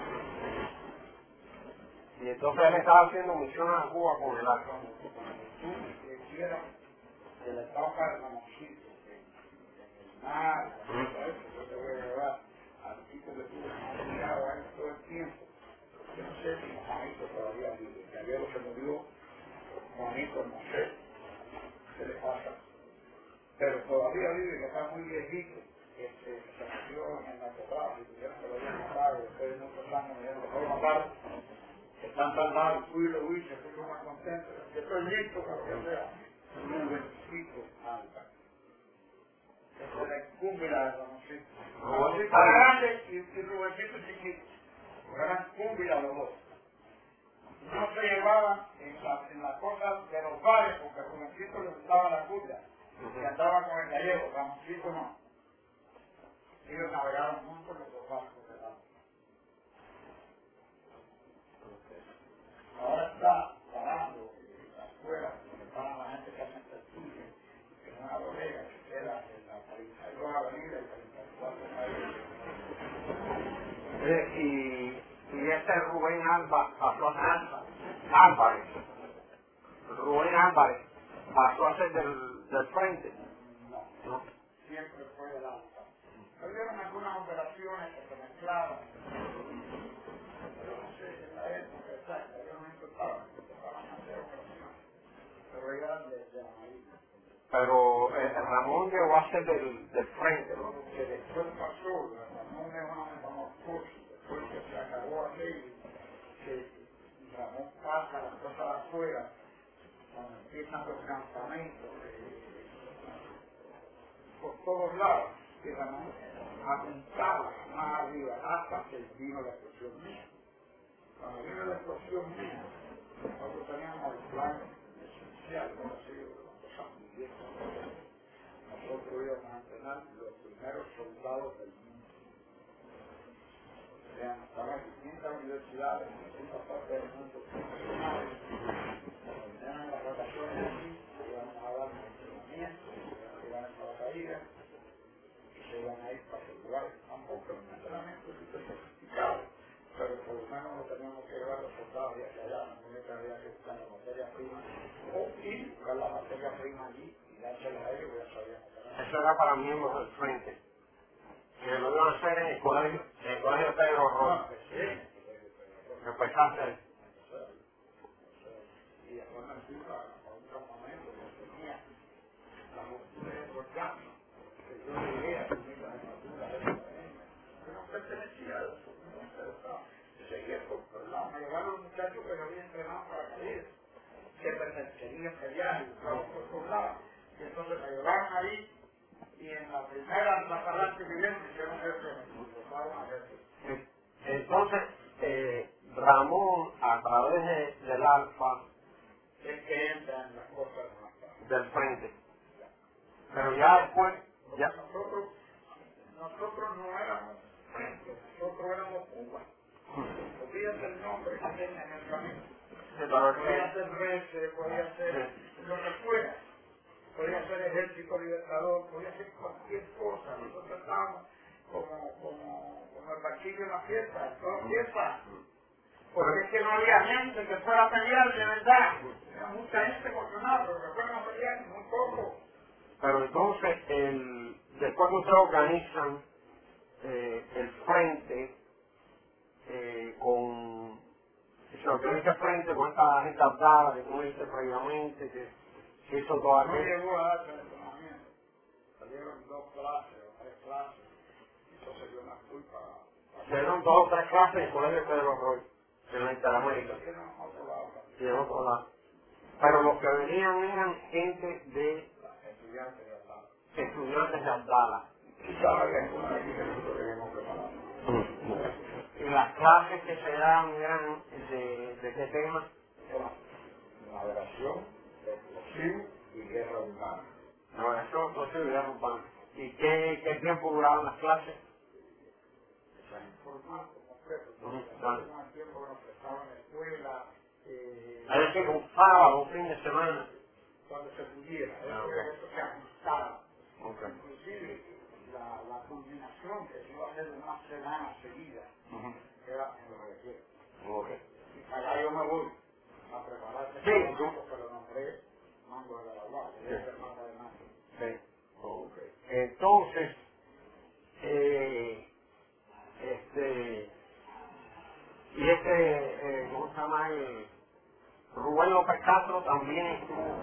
y entonces él estaba haciendo misiones a Cuba con el arco. Tú que quieras que le toca el Ramoncito en el mar, yo te voy a llevar al tipo que tú has mirado a él todo el tiempo. Yo no sé si Juanito todavía vive, que ayer se murió Juanito, no sé qué le pasa, pero todavía vive, que está muy viejito, que se, se murió en el narcotráfico, y dijeron que lo habían matado, después de muchos años me dijeron que lo mataron, que están tan mal, fui y lo hice, estoy lo más contento, que estoy listo para lo que sea. Rubencito Alba. Esa es la cúmbila de Ramoncito. Ramoncito era grande y, y Rubencito chiquito. Eran cúmbila los dos. No se llevaban en la, en la cosa de los bares porque Rubencito le gustaba la cumbia. Que andaba con el gallego, Ramoncito no. Ellos navegaron juntos los dos barcos de agua. Ahora está parando afuera, donde paran la gente que hace tertulia, en una bodega que queda en la treinta y dos avenida y treinta y cuatro avenida. Eh, y, y este Rubén Alba pasó a ser Álvarez. Rubén Álvarez pasó a ser del, del frente. No, ¿No? siempre fue del alta. Habían algunas operaciones que se mezclaban, pero no sé, en la época exacta, yo no importaba, me tocaban hacer operaciones, pero eran de, de la marina. Pero eh, Ramón llegó a ser del, del frente, ¿no? Que después pasó, Ramón es una metamorfosis, después que se acabó aquello, que Ramón pasa las cosas afuera, cuando empiezan los campamentos, eh, por todos lados, y Ramón apuntaba más arriba hasta que vino la explosión mía. Cuando vino la explosión mía, nosotros teníamos el plan esencial, por así decirlo, cosas muy viejas. Nosotros íbamos a entrenar los primeros soldados del mundo. O sea, estaban en distintas universidades, en distintas partes del mundo, profesionales. Cuando vinieron las vacaciones aquí, íbamos a dar entrenamiento, iban a paracaídas, y se iban a ir para los lugares. Tampoco era un entrenamiento súper sofisticado, pero por lo menos lo teníamos que llevar los soldados y hacia allá, no había que buscar la materia prima, o ir buscar la materia prima allí y dársela a ellos, ya sabíamos. Eso era para miembros del frente. Que lo iban a hacer en el colegio, en el colegio de Pedro Rojas. Empecé a hacer. Y después me fui a un campamento que tenía la postura de Borjano, que yo llegué a subir la armadura de esa academia. Yo no pertenecía a eso, no me interesaba. Yo seguía por todos lados. Me llevaron un muchacho que yo había entrenado para caer, que pertenecía a pelear y buscaba por todos lados. Y entonces me llevaron ahí. Y en la primera, la palabra que vivieron, hicieron jefe, me pasaron a jefe. Entonces, eh, Ramón, a través de, del Alfa, Es que entra en las cosas más del frente. Pero ya después, ya. Nosotros, nosotros no éramos frente, nosotros éramos Cuba. Olvídate el nombre que tenía en el camino. Podía ser Rece, podía ser lo que fuera. Podía ser Ejército Libertador, podía ser cualquier cosa. Nosotros estábamos como, como, como el barquillo en la fiesta, toda fiesta. Porque es que no había gente que fuera a pelear de verdad. Había mucha gente emocionada, pero que fueran a pelear, muy poco. Pero entonces, el, después que ustedes organizan eh, el frente eh, con So, tú dices frente con esta gente abdala que tú dices previamente, que se hizo todo No aquello. llegó a darse el entrenamiento. Salieron dos clases o tres clases. Y entonces yo me fui para... Se dieron dos o tres clases en el colegio Pedro Roy, en la Interamérica, Y en otro lado, y en otro lado. Pero los que venían eran gente de estudiantes de Atlanta. estudiantes de Abdala. Quizás había alguna aquí que nosotros debemos preparar. Y las clases que se daban eran de, de qué tema? Navegación, explosivo y guerra urbana. Navegación, explosivo y guerra urbana. ¿Y qué, qué tiempo duraban las clases? Eso es informático completo. Ujú, Con vale. el tiempo que nos prestaban en la escuela, eh, Es decir, un sábado, un fin de semana. cuando se pudiera. Eso, Ah, ok. eso se ajustaba. Okay. Inclusive la, la culminación que se iba a hacer una semana seguida Uh-huh. era en los recreos. Okay. Y allá yo me voy a preparar este Sí, trabajo que lo nombré mando de la guardia, Sí. es más adelante. Sí. Okay. Entonces, eh, este, y este, eh, ¿cómo se llama? Eh, Rubén López Castro también estuvo.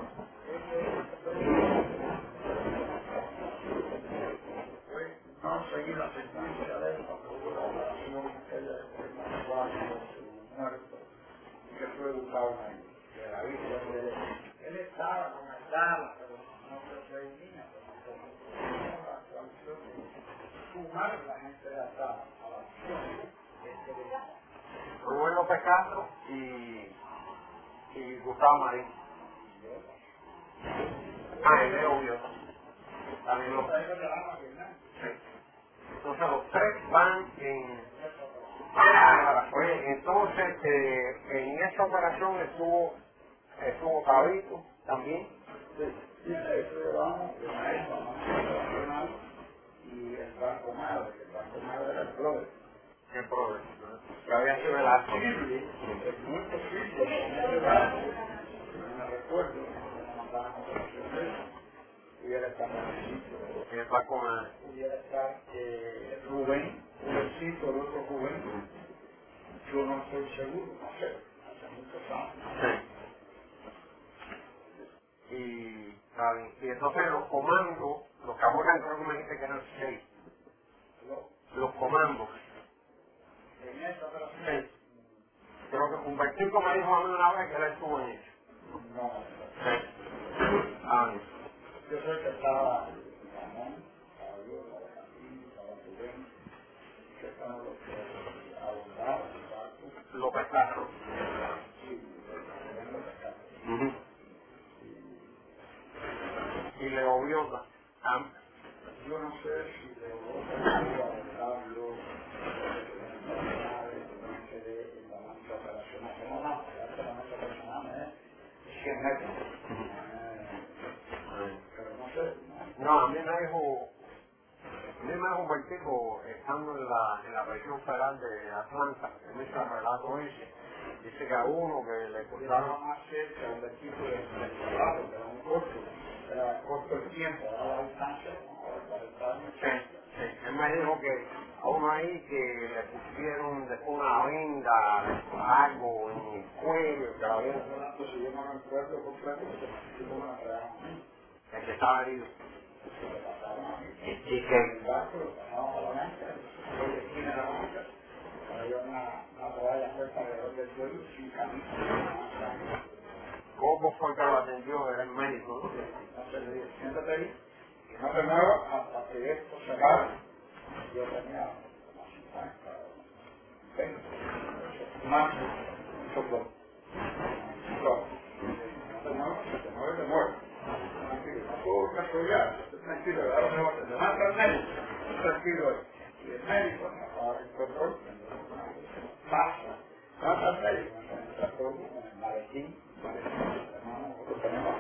Pues no seguí la secuencia de él cuando hubo la operación aquella de Puerto Guardia, su muerto, que fue educado ahí, de la isla de él estaba con el Dala, pero no se reunía, pero como la coalición de sumar la gente de acá a la acción, este de Rubén López Castro y, y Gustavo Marín. Ah, y Leo Biota. También los tres. Sí. Entonces los tres van en... Oye, entonces eh, en esta operación estuvo, estuvo Cabito también. Sí, y eso llevamos de maestro a nacional y el Banco Madre, que el Banco Madre era el Flores. ¿Qué problema? Que había sido el acto. Es muy posible que en ese barco, yo me recuerdo, que nos mandaban a operación pudiera estar Rubéncito, En el Banco Madre. pudiera estar eh, Rubén, Rubéncito, el otro Rubén, yo no estoy seguro, no sé, hace muchos años. Sí. Y, ¿saben? Y entonces los comandos, los camoras creo que me dijiste que eran seis. Lo- Los comandos. En esa operación, Sí. Creo que Humbertico me dijo a mí una vez que él estuvo en eso. no, Sí. Ah, yo sé que estaba Ramón, estaba yo, estaba Martín, estaba Rubén, que estaban los que abundaban el barco, López Castro. sí, Rubén lo rescató. Uh-huh. Y Leo Biota. Ah, Yo no sé si de Europa Pablo, no se ve en la mancha operacional, no, no, la mancha operacional es cien metros. Eh, pero no sé, no. no, a mí me dijo, a mí me dijo Humbertico, estando en la, en la prisión federal de Atlanta, en ese relato ese, dice que a uno que le Estaba cortaron. más cerca del equipo de trabajo, que era un corto, era corto el tiempo, era la distancia, como cuarenta años. Sí, sí. Él me dijo que a uno ahí que le pusieron después una venda, algo en el cuello, que había, Entonces yo no me acuerdo completo, porque no me atraían a mí. el que estaba herido. Le pasaron a mí. Y, y En que, el barco lo pasamos a la banca, por la esquina de la banca, había una, una toalla puesta alrededor del cuello sin camisa. ¿cómo fue que lo atendió? Era el médico, ¿no? Entonces le dije, siéntate ahí y no te muevas hasta que esto se acabe. Yo tenía como cincuenta, veinte, más, mucho plomo. Plomo. No te muevas, si te mueves, te mueves. Tranquilo, no puedo casualidad, tranquilo, ahora me voy a levanta al médico, tranquilo ahí. Y el médico me acaba el control, pasa, pasa al médico, me sacó en el maletín, nosotros tenemos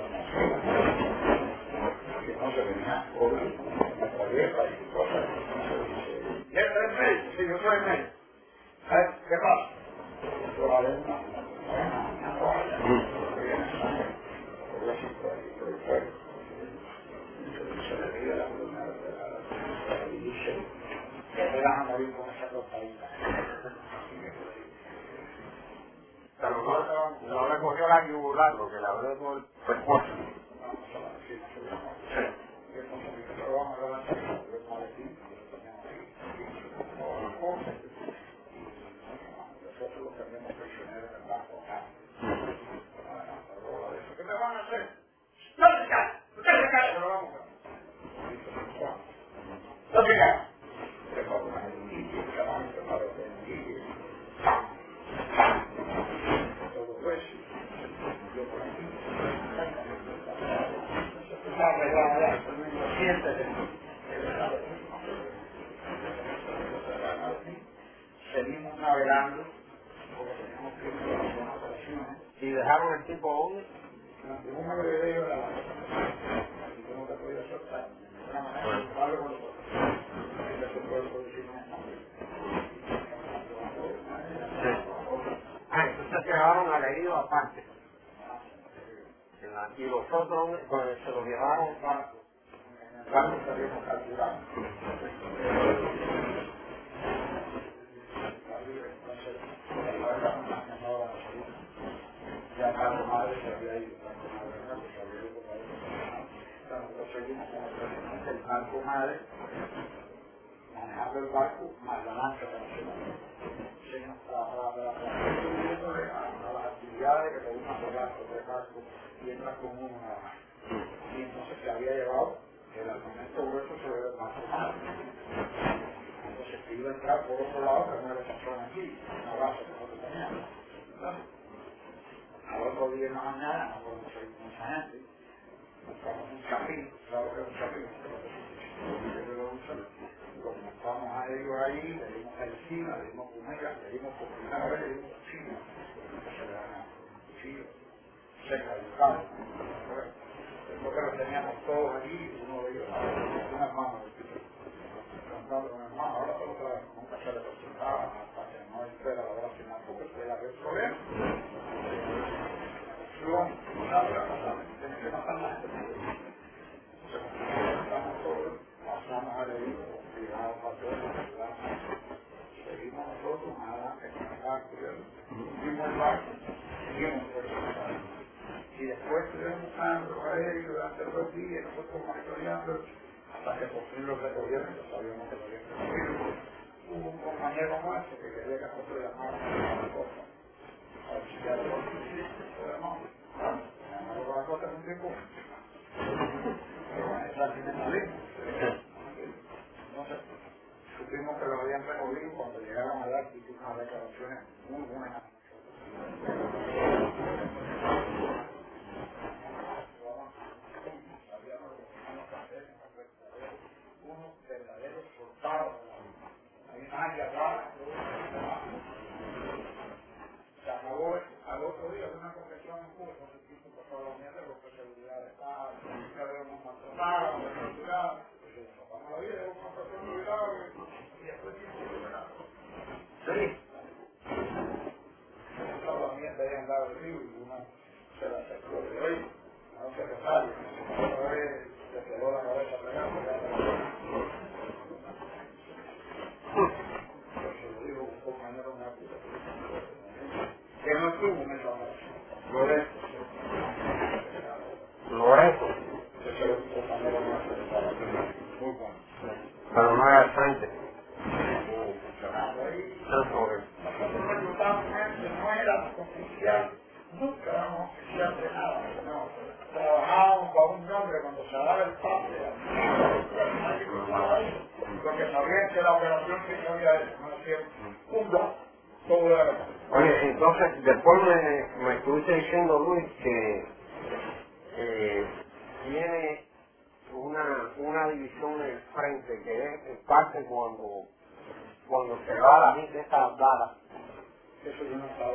que no se venía por nuestra vieja y cosas, y él es médico, sí, yo soy médico. ¿Sabes qué pasa? Yo haré una, una toalla, que viene sangre, por la cintura y por el cuello. Se le pide la columna vertebral y dice que me vas a morir con esa cortadita. pero la yugular, lo que le abrió todo el pescuezo. Vamos a la vecina, subimos. Y entonces mi pero vamos a la vecina, yo el maletín, yo teníamos ahí, todas las cosas. Y nosotros los tenemos prisioneros en el banco acá. ¿Qué me van a hacer? ¡No se cae! ¡Usted se cae! ¡Pero vamos a ver! ¡No se cae! Se va a poner el niño, se va a empezar a hacer el niño. Todo eso. Yo por aquí. Ya, ya, ya. Siéntete. Seguimos navegando porque teníamos que ir a algunas operaciones. ¿Y dejaron el tipo aún? Yo me agregué yo la y yo no te podía soltar. De una manera culpable con los otros. Y eso fue el producir un nombre. Ah, entonces quedaron agredidos aparte. Y los otros pues, se los llevaron En el barco. En el barco salimos capturados. Entonces, la verdad no me llamaba la salud. Ya Carlos Madre se había ido, Carlos Madre se había ido para otro personal. Nosotros seguimos con el presidente del Banco Madre, manejando el barco, más la lancha para nosotros. Seguimos trabajando a las actividades que podemos hacer sobre el barco y entras con uno nada más. Y entonces se había llevado el argumento grueso sobre el Banco Madre. Entonces se iba a entrar por otro lado, que no era esa zona aquí, una base que nosotros teníamos. Al otro día en la mañana, no podemos seguir con esa gente, buscamos un chapín, ¿sabes lo que es un chapín? Lo montamos a ellos ahí, le dimos medicina, le dimos comida, le dimos por primera vez, le dimos cuchillo, que se le dan a cuchillo, cerca del carro. Después que lo teníamos todos allí, uno de ellos, un hermano, cantando con el hermano, ahora todo otra vez, nunca se le presentaba hasta que no espera la hora final, porque usted la ve el problema. Luego, sabe la cosa, tiene que matar la gente. Estamos todos, pasamos a leer, cuidado para todos, seguimos nosotros más adelante con el barco, vimos el barco, seguimos por el barco. Y después estuvimos buscando a ellos durante dos días, nosotros monitoreando, hasta que por fin los recogieron, ya sabíamos que lo habían recogido. Hubo un compañero nuestro que quería que nosotros llamáramos a la cosa. Auxiliar de los hermanos. Llamamos a la cosa en un tiempo. Pero bueno, esa es la ley. Entonces, supimos que lo habían recogido cuando llegaron a dar unas declaraciones muy buenas a nosotros. Unos verdaderos soldados. Hay nadie atrás. Se acabó al otro día de una confesión en Cuba, entonces el tipo pasó a la unidad de los que seguridad de Estado, que habíamos maltratado, de seguridad, pues se tocamos la vida, hubo una persona olvidada y después tiene que liberar. Sí. Toda la mierda ahí andaba el río y uno se la acercó de hoy, a un secretario, una vez le quedó la cabeza pegada, pues se lo dijo un compañero de una puta. Que no estuvo en esa operación. Loreto. Loreto. Ese es un compañero nuestro que estaba aquí. Muy bueno. Pero no era al frente. Estuvo funcionando ahí. Nosotros reclutamos gente, no era oficial. Nunca éramos oficial de nada. No. Trabajábamos con un nombre cuando se daba el pase. Porque sabían que la operación que se había hecho no hacía un dos. Todo era. Oye, entonces, después me, me estuviste diciendo, Luis, que eh, tiene una, una división en el frente, que es en parte cuando, cuando se va la gente esta bala. Eso yo no estaba.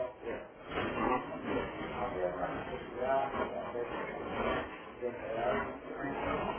Había una necesidad de crear un instrumento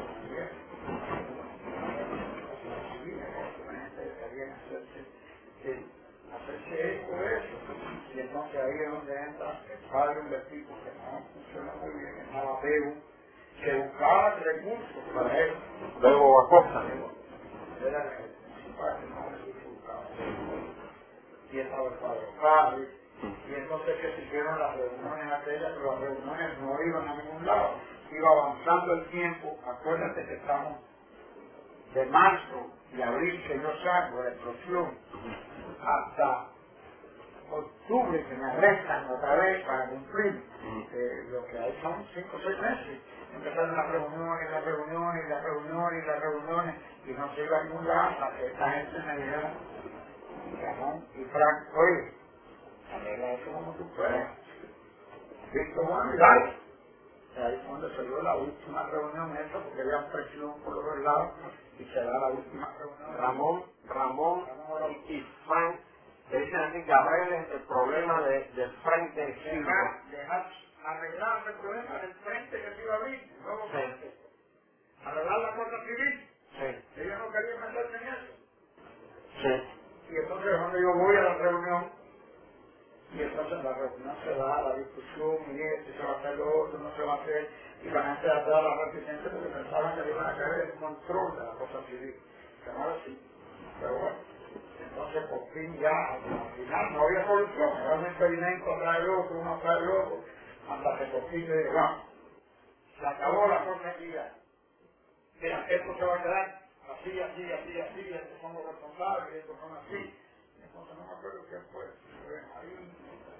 hacerse eco de eso, y entonces ahí es donde entra el padre de tipo que no funciona muy bien, que estaba Bebo, que buscaba recursos para él. Luego Acosta. Era el principal, no recursos buscaba. Y estaba el padre Ocasio, Y entonces que se hicieron las reuniones aquellas, pero las reuniones no iban a ningún lado. Iba avanzando el tiempo. Acuérdate que estamos de marzo y abril, que yo salgo de explosión, hasta octubre, que me arrestan otra vez para cumplir. Eh, lo que hay son cinco o seis meses. Empezaron las reuniones, las reuniones, las reuniones, las reuniones, y no se iba a ningún lado hasta que esta gente me dijeron, Ramón y Frank, oye, arregla eso como tú puedas. Visto bueno y dale. Y ahí fue donde se dio la última reunión esa, porque había presión por los dos lados, y se da la última reunión. Ramón, Ramón y, y Frank, le dicen así que arreglen el problema de, del frente de Silvio. Dejar, dejar arreglar el problema del frente que se iba a abrir, luego Sí. arreglar la cosa civil. Sí. Ellos no querían meterse en eso. Sí. Y entonces cuando yo voy a la reunión, y entonces en la reunión se da la discusión, y esto, se va a hacer lo otro, no se va a hacer, y la gente da la reticencia porque pensaban que le iban a caer el control de la cosa civil. Que no era así. Pero bueno, entonces por fin ya, al final no había solución, era un experimento atrás del otro, uno atrás del otro, hasta que por fin le dije, vamos, se acabó la cosa aquí ya. Mira, esto se va a quedar así, así, así, así, estos son los responsables, estos son así. Entonces no me acuerdo qué fue. Ahí,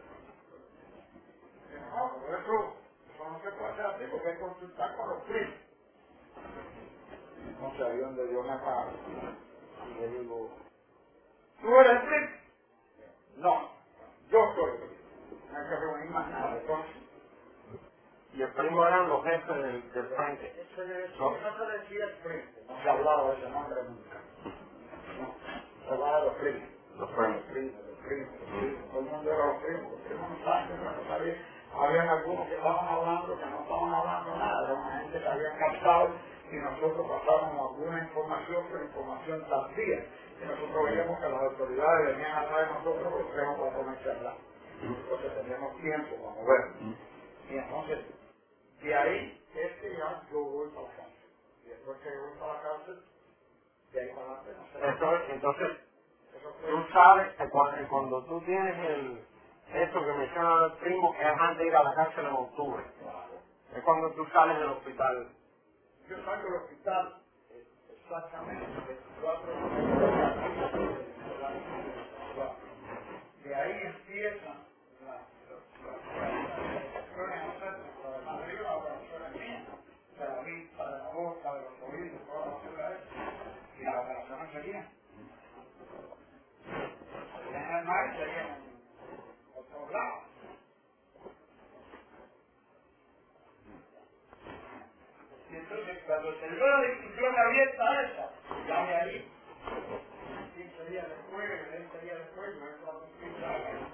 no, por eso, eso no se puede hacer así, porque hay que consultar con los primos. Entonces ahí donde yo me paro y le digo, ¿tú eres el primo? No, yo soy el primo. No hay que reunir más nada, entonces. Y el primo eran los jefes del, del frente. Eso no se decía el primo, no se hablaba de ese nombre nunca. No, se hablaba de los primos. Los primos. Los primos, los primos, los primos. Todo el mundo era los primos, los primos no saben, no sabían. Habían algunos que estaban hablando, que no estaban hablando nada, era una gente que habían captado y nosotros pasábamos alguna información, pero información tardía. Y nosotros veíamos que las autoridades venían atrás de nosotros por tres o cuatro meses atrás. Entonces teníamos tiempo para movernos. Y entonces, de ahí es que ya yo voy para la cárcel. Y después que yo voy para la cárcel, de ahí para adelante no sé. Entonces, entonces Eso fue. tú sabes que cuando, cuando tú tienes el, esto que menciona el primo, es antes de ir a la cárcel en octubre. Claro. Es cuando tú sales del hospital. Yo salgo del hospital eh, exactamente el veinticuatro de noviembre. De ahí empiezan las operaciones, no sé, la de Madrid, las operaciones mías, de la vista, de la boca, de los oídos, todas las cosas esas, y las operaciones seguían. Seguían en el mar y seguían por todos lados. Y entonces, cuando se dio la discusión abierta esa, ya de ahí, quince días después, veinte días después, yo entro a cumplir ya.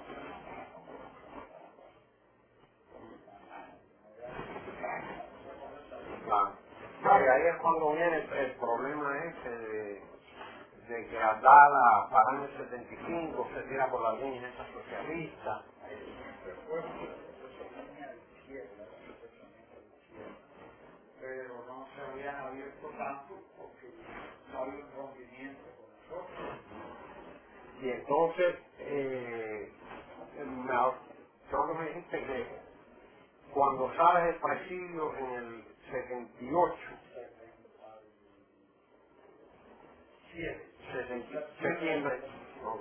Claro. No, y ahí es cuando viene el, el problema ese de, de que Abdala para el setenta y cinco se tira por la línea esa socialista. Pero no se habían abierto tanto porque no había un rompimiento con nosotros. Y entonces, eh, me, creo que me dijiste que cuando sales del presidio en el setenta y ocho, septiembre, ok,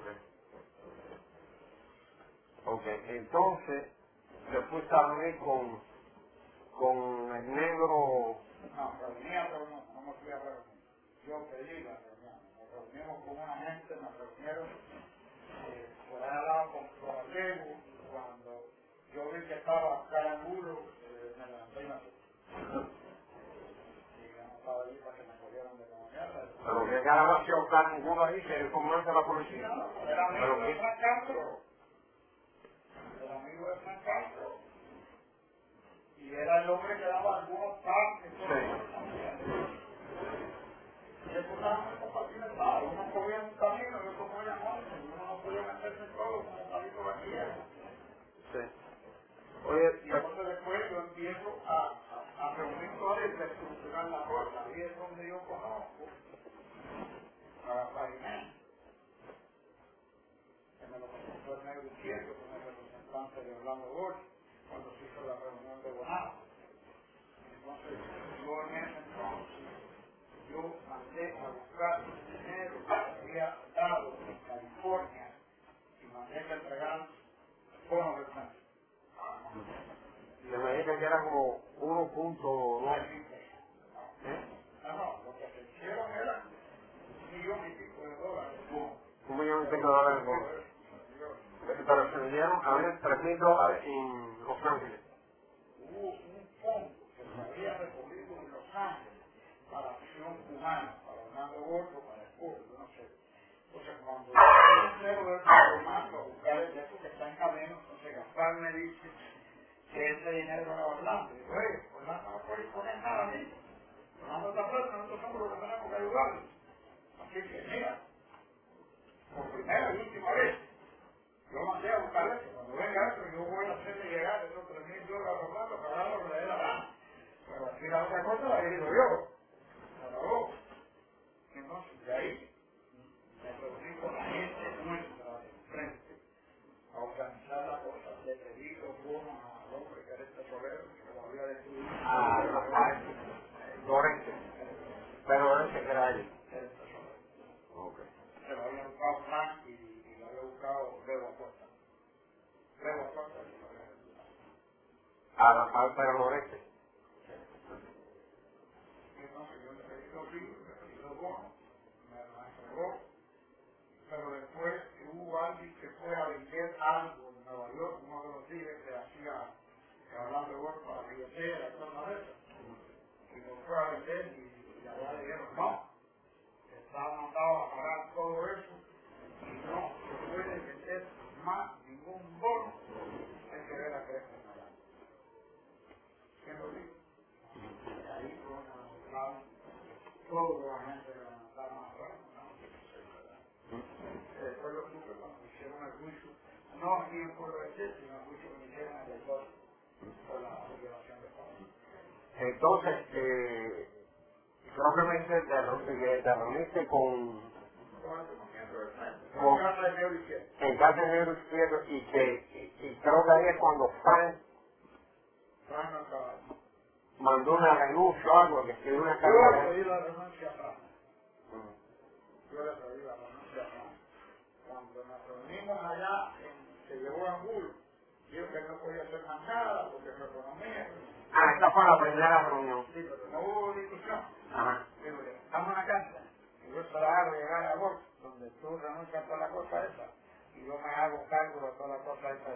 ok, entonces te fuiste a reunir con, con el negro. No, reunía, pero no, no me fui a reunir. Yo pedí la reunión. Nos reunimos con una gente, nos reunieron eh, por ahí al lado con Floralego. Cuando yo vi que estaba Carangulo, eh, me levanté y me fui. Y yo no estaba allí para que me cogieran de la mierda. Pero que cara hacía buscar ninguno ahí, que el comandante de la policía. No, era amigo de Frank Castro. Era amigo de Frank Castro. Y era el hombre que daba algunos pasos. Sí. Y eso estaba muy compartimentado. Uno cogía un camino y otro cogía otro. Y uno no podía meterse todo como palito de quiera. Sí. Oye, Y entonces después yo empiezo a, a, a reunir todo y reestructurar la cosa. Ahí es donde yo conozco a Parimén, que me lo presentó el negro izquierdo, que me representó Orlando World, cuando se hizo la reunión de Bonao. Entonces, yo en ese entonces, yo mandé a buscar dinero que había dado en California y mandé que entregaran bonos de plan. Le me dice que era como uno punto dos. ¿Eh? No, no, lo que se hicieron era un millón y pico de dólares. Un millón y pico de dólares. Pero se le dieron a ver tres mil dólares en Los Ángeles. Hubo un fondo que se había recogido en Los Ángeles para acción humana, para Orlando World, para el pueblo, yo no sé. Entonces, cuando yo me entero de eso, yo mando a buscar el de eso que está en camino, entonces Gaspar me dice que ese dinero era Orlando. Y digo, oye, Orlando no puede poner nada ahí. Orlando está preso, nosotros somos los que tenemos que ayudarlo. Así que, mira, por primera y última vez, yo mandé a buscar eso. Cuando venga eso, yo voy a hacerle llegar esos tres mil dólares a Orlando para dar lo que le dé la gana. Pero aquí la otra cosa la digo yo. Se acabó. Entonces, de ahí, me reuní con la gente nuestra de frente a organizar la cosa. Le pedí los bonos al hombre que era el tesorero, que lo había destruido. Ah, a Lorente. Pero Lorente que era él. Era el tesorero. Ok. Se lo había buscado Frank y, y lo había buscado Bebo Acosta. Bebo Acosta y lo había ayudado. A, a pero Lorente. Entonces yo le pedí los libros, le pedí los bonos, me los entregó, pero después hubo alguien que fue a vender algo en Nueva York, uno de los días que hacía, que hablando de World para billetera, cosas de esas, y lo fue a vender y, y allá le dijeron, no, que estaba mandado a pagar todo eso y no se puede vender más ningún bono en que ver a Crespo en allá. ¿Quién lo dijo? Y ahí fue una demostrada, todos los agentes levantaron a hablar, ¿no? Después lo supe cuando hicieron el juicio, no aquí en Pueblo de Chile, sino el juicio que me hicieron en el dos por la violación de Pablo. Entonces, eh, creo que me dice que te reuniste con, con Casa de Negro Izquierdo. en Casa de Negro Izquierdo y que y, y creo que ahí es cuando Frank Frank no estaba. mandó una renuncia o algo, que escribió una Yo carta. le pedí la renuncia a Frank. Yo le pedí la renuncia a Frank. Cuando nos reunimos allá, en, se llevó a Angulo, dijo que no podía hacer más nada porque su economía. Ah, esta fue la primera reunión. Sí, pero no hubo discusión. Ajá. Digo, estamos en la casa, y yo se la hago llegar a vos, donde tú renuncias a toda la cosa esa, y yo me hago cargo de toda la cosa esa.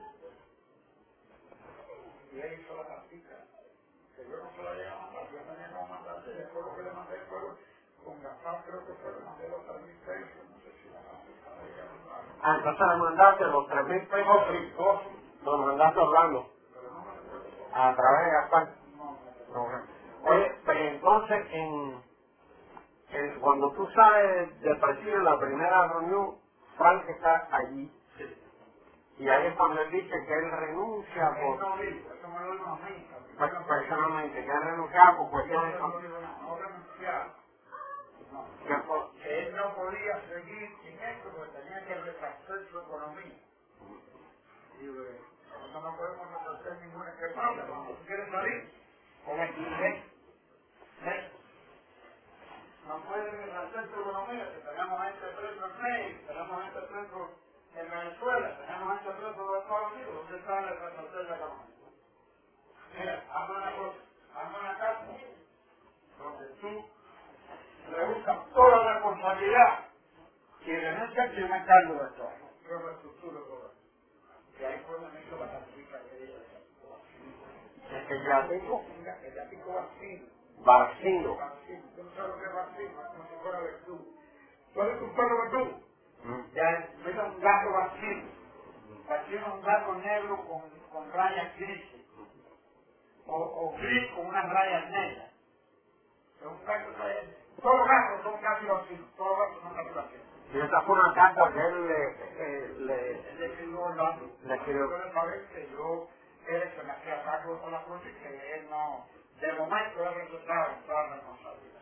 Y él hizo la cartita, que yo no se la llegué a mandar, yo tenía que mandarse, y después lo que le mandé fue, con Gaspar creo que fue, le mandé los tres mil pesos, no sé si la mandé a mandar. Ah, entonces le mandaste los tres mil pesos, Sí, dos, los mandaste a Orlando, pero no me recuerdo. a través de Gaspar. No me recuerdo. Ok. Oye, pero entonces, en, en, cuando tú sales del presidio en la primera reunión, Frank está allí. Y ahí es cuando él dice que él renuncia por... Eso no digo, eso me lo digo a mí. per- personalmente, que él renuncia por cuestiones... No renunciar. No. Que por, Que él no podía seguir sin esto porque tenía que retrasar su economía. Y eh, nosotros no podemos retrasar ninguna economía. Cuando tú quieres salir, con el ven, ven. No puedes retrasar tu economía, que tenemos gente preso en México, tenemos gente preso en Venezuela, tenemos gente preso en los Estados Unidos, ¿dónde está el retrasar la economía? Mira, hazme una cosa, hazme una carta donde tú reduzcas toda la responsabilidad y renuncias que yo me encargo de todo. Yo reestructuro todo. Y ahí fue donde me hizo la cartita que ella el yatico, el yatico vacío. vacío. Vacío. Tú no sabes lo que es vacío, es como si fuera verdugo. ¿Tú has visto un perro verdugo? Mm. Ya mira un gato vacío. Vacío es un gato negro con, con rayas grises. O, o gris con unas rayas negras. Es un gato que... Todos los gatos son casi vacíos. Todos los gatos son casi vacíos. Y esa fue una carta que él le... Eh, le, Él le escribió Orlando. le escribió. Yo le saber que yo... Él se me hacía cargo de todas las cosas y que él no... De momento él resultaba en toda la responsabilidad.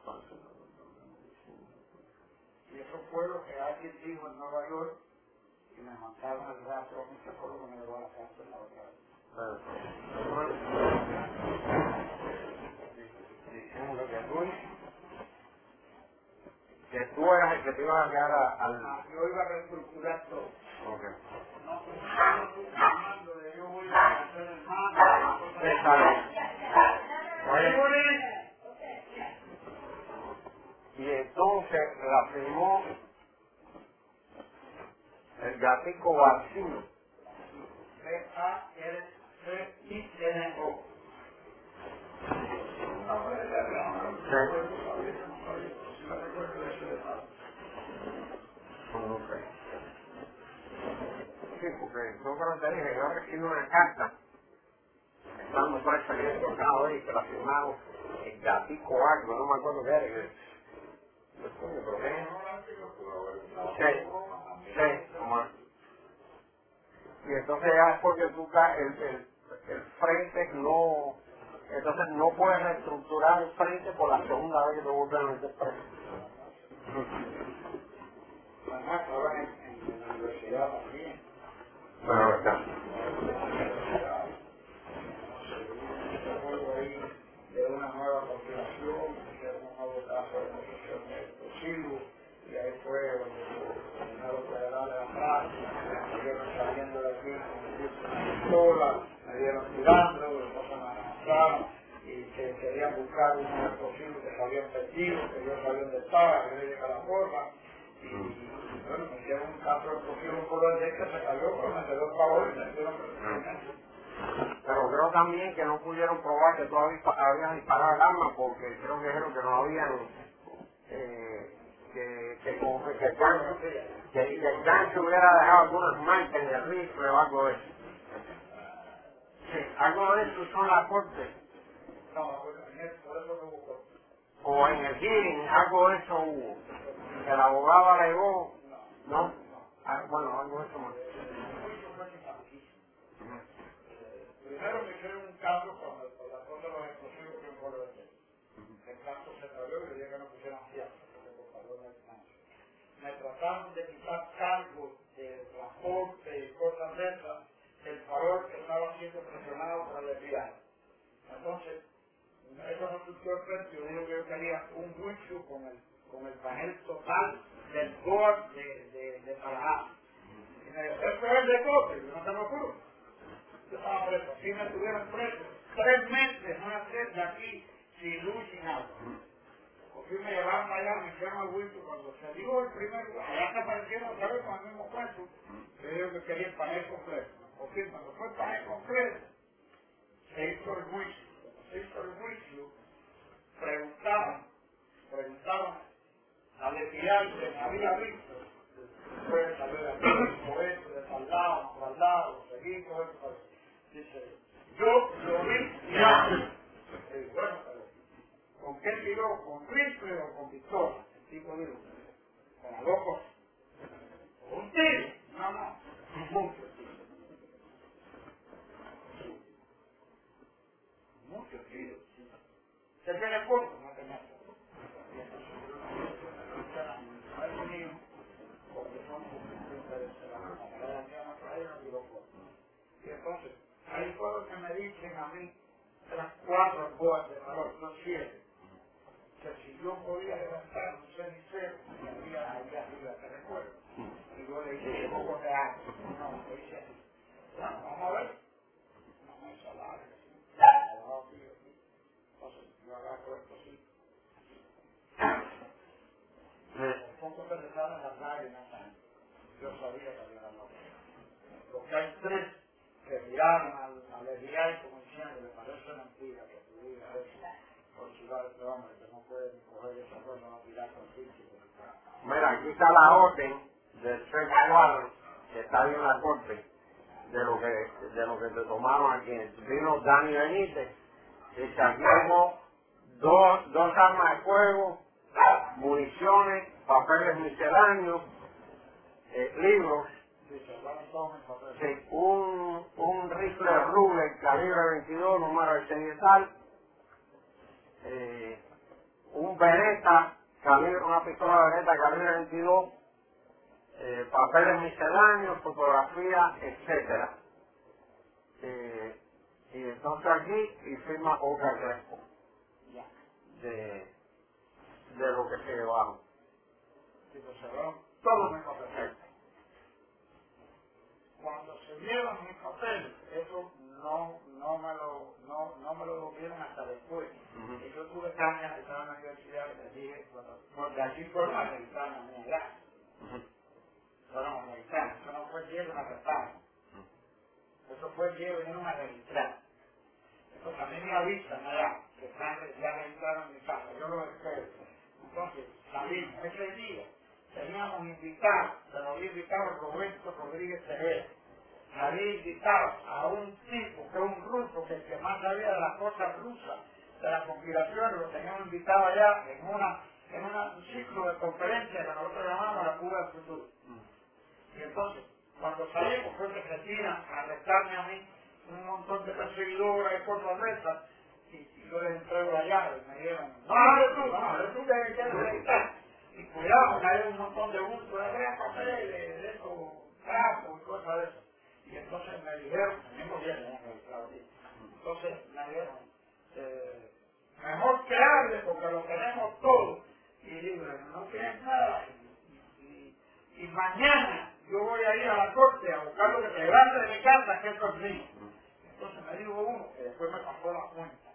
Y eso fue lo que alguien dijo en Nueva York y me mandaron el rastro, no sé por qué me llevó a la cárcel la otra vez. Diciendo que tú, que tú eras el que te ibas a quedar a- al... Ah, yo iba a reestructurar todo. Ok. No, no, de yo voy a hacer el mando. Está bien. Oye, y entonces la firmó el gatico vacío. B A R C I N O. Ok. Sí, porque yo creo que te dije, yo recibí una carta, estando presa en el tocado y que la firmaron el gatico algo, no me acuerdo qué era. que- pues, coño, pero qué es. Sí, sí, como es. Y entonces ya es porque tú ca- el, el, el frente no, entonces no puedes reestructurar el frente por la segunda vez que te vuelven a meter preso. Además, ahora en, en la universidad también. Bueno, está. Luego ahí de una nueva compilación, hicieron un nuevo caso de posesión de explosivos, y ahí fue donde el Senado Federal de la Paz, me salieron saliendo de aquí con un disco de una pistola, me dieron tirando, después me amenazaron, y que querían buscar unos explosivos que se habían perdido, que yo sabía dónde estaba, que yo llegué a la forma, y bueno, me hicieron un caso de explosivos por el día que se cayó, pero me quedó el favor y me hicieron procedimiento. Pero creo también que no pudieron probar que tú habías habías disparado el arma porque creo que dijeron que no habían, eh, que, que, como que, que, el gancho, que, que el gancho hubiera dejado algunas marcas en el rifle o algo de eso. Sí, algo de eso son las cortes. No, bueno, en eso, por eso no hubo corte. O en el hearing, algo de eso hubo. El abogado alegó, ¿no? Ah, bueno, algo de eso más. Primero me hicieron un caso con, el, con la cosa de los explosivos que yo puedo decir. El caso se cayó y le dije que no pusieran fianza, porque por favor no hay fianza. Me trataron de quitar cargos de transporte y cosas de esas, el favor que estaba siendo presionado por el F B I. Entonces, eso no surgió el frente, yo digo que yo quería un juicio con el, con el panel total del board de, de, de Tallahassee. Y me dijo, esto es de corte, yo no tengo curso. Yo estaba preso, sí me tuvieron preso, tres meses, no tres de aquí, sin luz, sin agua. Porque me llevaron allá, me hicieron el juicio, cuando se dio el primer lugar, allá se aparecieron otra vez con el mismo cuento, yo digo que quería el panel completo. Porque cuando fue el panel completo, se hizo el juicio. Cuando se hizo el juicio, preguntaban, preguntaban al espiral que me había visto, puede saber aquí, o esto, de tal lado, no tal lado, seguir, todo esto. Dice, yo lo vi ya. Y bueno, pero ¿con qué tiró? ¿Con rifle o con pistola? El tipo dijo, con las dos cosas. ¿Un tiro? No, no, mucho tiro. Muchos tiros. ¿Se tiene corto? No tenía corto. Y entonces yo no es mío, porque son intereses. La camarada mía no trae, no tiró corto. Y entonces, ahí fue lo que me dicen a mí, las cuatro boas de valor, no siete, que si yo podía levantar un cenicero, me había ahí arriba, te recuerdo. Y yo le dije, ¿cómo con de años? No, me dice así. Bueno, vamos a ver. No me hizo larga. Entonces, yo agarro esto así. Un poco se le salen las lágrimas. Yo sabía que había la lágrima. Porque hay tres que miraron al, al F B I como diciendo, le parece mentira que tú digas eso por ciudad de este hombre, que no puede ni coger esa cosa, no tirar con físico. Mira, aquí está la orden del search warrant que está ahí en la corte de lo que de lo que te tomaron aquí. Vino Dani Benítez, dice aquí tengo dos, dos armas de fuego, municiones, papeles misceláneos, eh, libros, sí, un, un rifle Ruger calibre veintidós, número de serie tal, eh, un Beretta, calibre, una pistola Beretta calibre veintidós, eh, papeles misceláneos, fotografías, etcétera. Eh, y entonces aquí y firma Olga Crespo de, de lo que se llevaron. Sí, pues se llevaron todos mis papeles. Cuando se dieron mis papeles, eso no, no, me lo, no, no me lo dieron hasta después. Uh-huh. Y yo tuve caña, estaba en la universidad, y les dije, bueno, porque allí fueron a revisar a mi edad. Uh-huh. Fueron a revisar, eso no fue lleno a arrestar. Uh-huh. Eso fue lleno, vinieron a registrar. Eso también me avisan allá, que están, ya registraron en mi casa, yo lo espero. Entonces, salimos ese día. Teníamos invitado, se lo había invitado Roberto Rodríguez Tejera. Me había invitado a un tipo, que es un ruso, que el que más sabía de las cosas rusas, de la conspiración, lo teníamos invitado allá en una en una, un ciclo de conferencia que nosotros llamamos la Cuba del Futuro. Y entonces, cuando salimos, fue que se tiran a arrestarme a mí un montón de perseguidoras y cosas de esas, y, y yo les entrego la llave, y me dijeron, no, eres tú, no, eres tú que quieres registrar. Y cuidado, que hay un montón de bultos de papeles, de esos trapos y cosas de eso. Y entonces me dijeron, el mismo día me habían registrado aquí. Entonces me dijeron, eh, mejor que hable porque lo tenemos todo. Y libre, no tienes nada. Y, y, y mañana yo voy a ir a la corte a buscar lo que te levante de mi casa, que eso es mío. Entonces me dijo uno, que después me pasó la cuenta.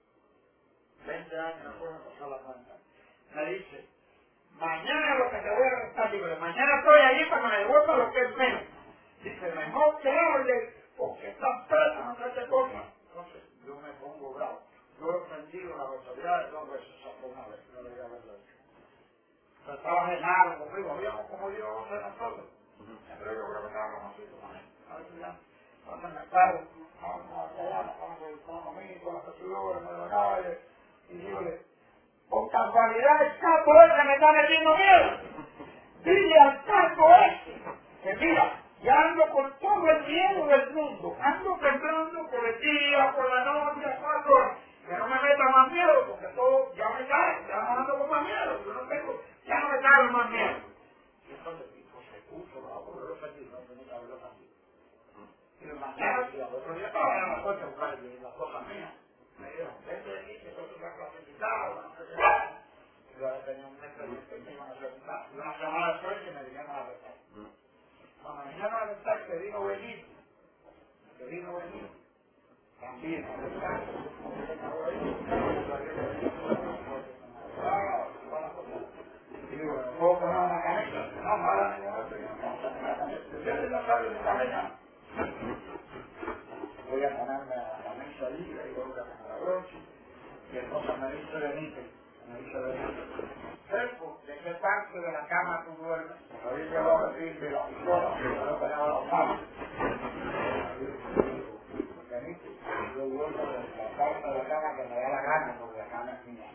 veinte años después me pasó la cuenta. Me dice, mañana lo que te voy a arrestar, libre. Mañana estoy allí para que me devuelva lo que es mío. Dice, mejor que hable, porque estás preso, no sé qué cosa. Entonces, yo me pongo bravo. Yo he ofendido la autoridad dos veces, solo una vez, no le voy a ver eso. Pero estaba genado conmigo, habíamos como diez o doce nosotros. Pero yo creo que estábamos así, con él. A ver si ya, cuando me paro, vamos a callar, vamos a ir con conmigo, con las perseguidoras, me lo calle, y dígole, con casualidad el capo ese me está metiendo miedo. Dile al capo ese, que mira, ya ando con todo el miedo del mundo, ando temblando por el día, por la noche, cuatro horas, que no me meta más miedo, porque todo ya me cae, ya no ando con más miedo, yo no tengo, ya no me cae más miedo. Y entonces el tipo se puso, no, porque yo sentí, no tenía que haberlo también. Y mañana, y al otro día estaba en la coche a buscar las cosas mías. Me dijeron, vete de aquí, que todo se ha clasificado, no sé qué. Yo ahora tenía un expediente que me iban a preguntar. Y una semana después que me vinieron a arrestar. Cuando me vinieron a arrestar, que vino Benito, que vino Benito, también a arrestar. Y digo, ¿me puedo poner una camisa? No, no haga ninguna camisa. Ustedes no saben de camisa. Voy a ponerme la camisa libre y voy a poner la brocha. Y entonces me dice Benito, me dice Benito, Sergio, ¿de qué parte de la cama tú duermes? Me había llevado a decir de la pistola, pero no tenía las manos. Benito, yo duermo de la parte de la cama que me da la gana, porque la cama es mía.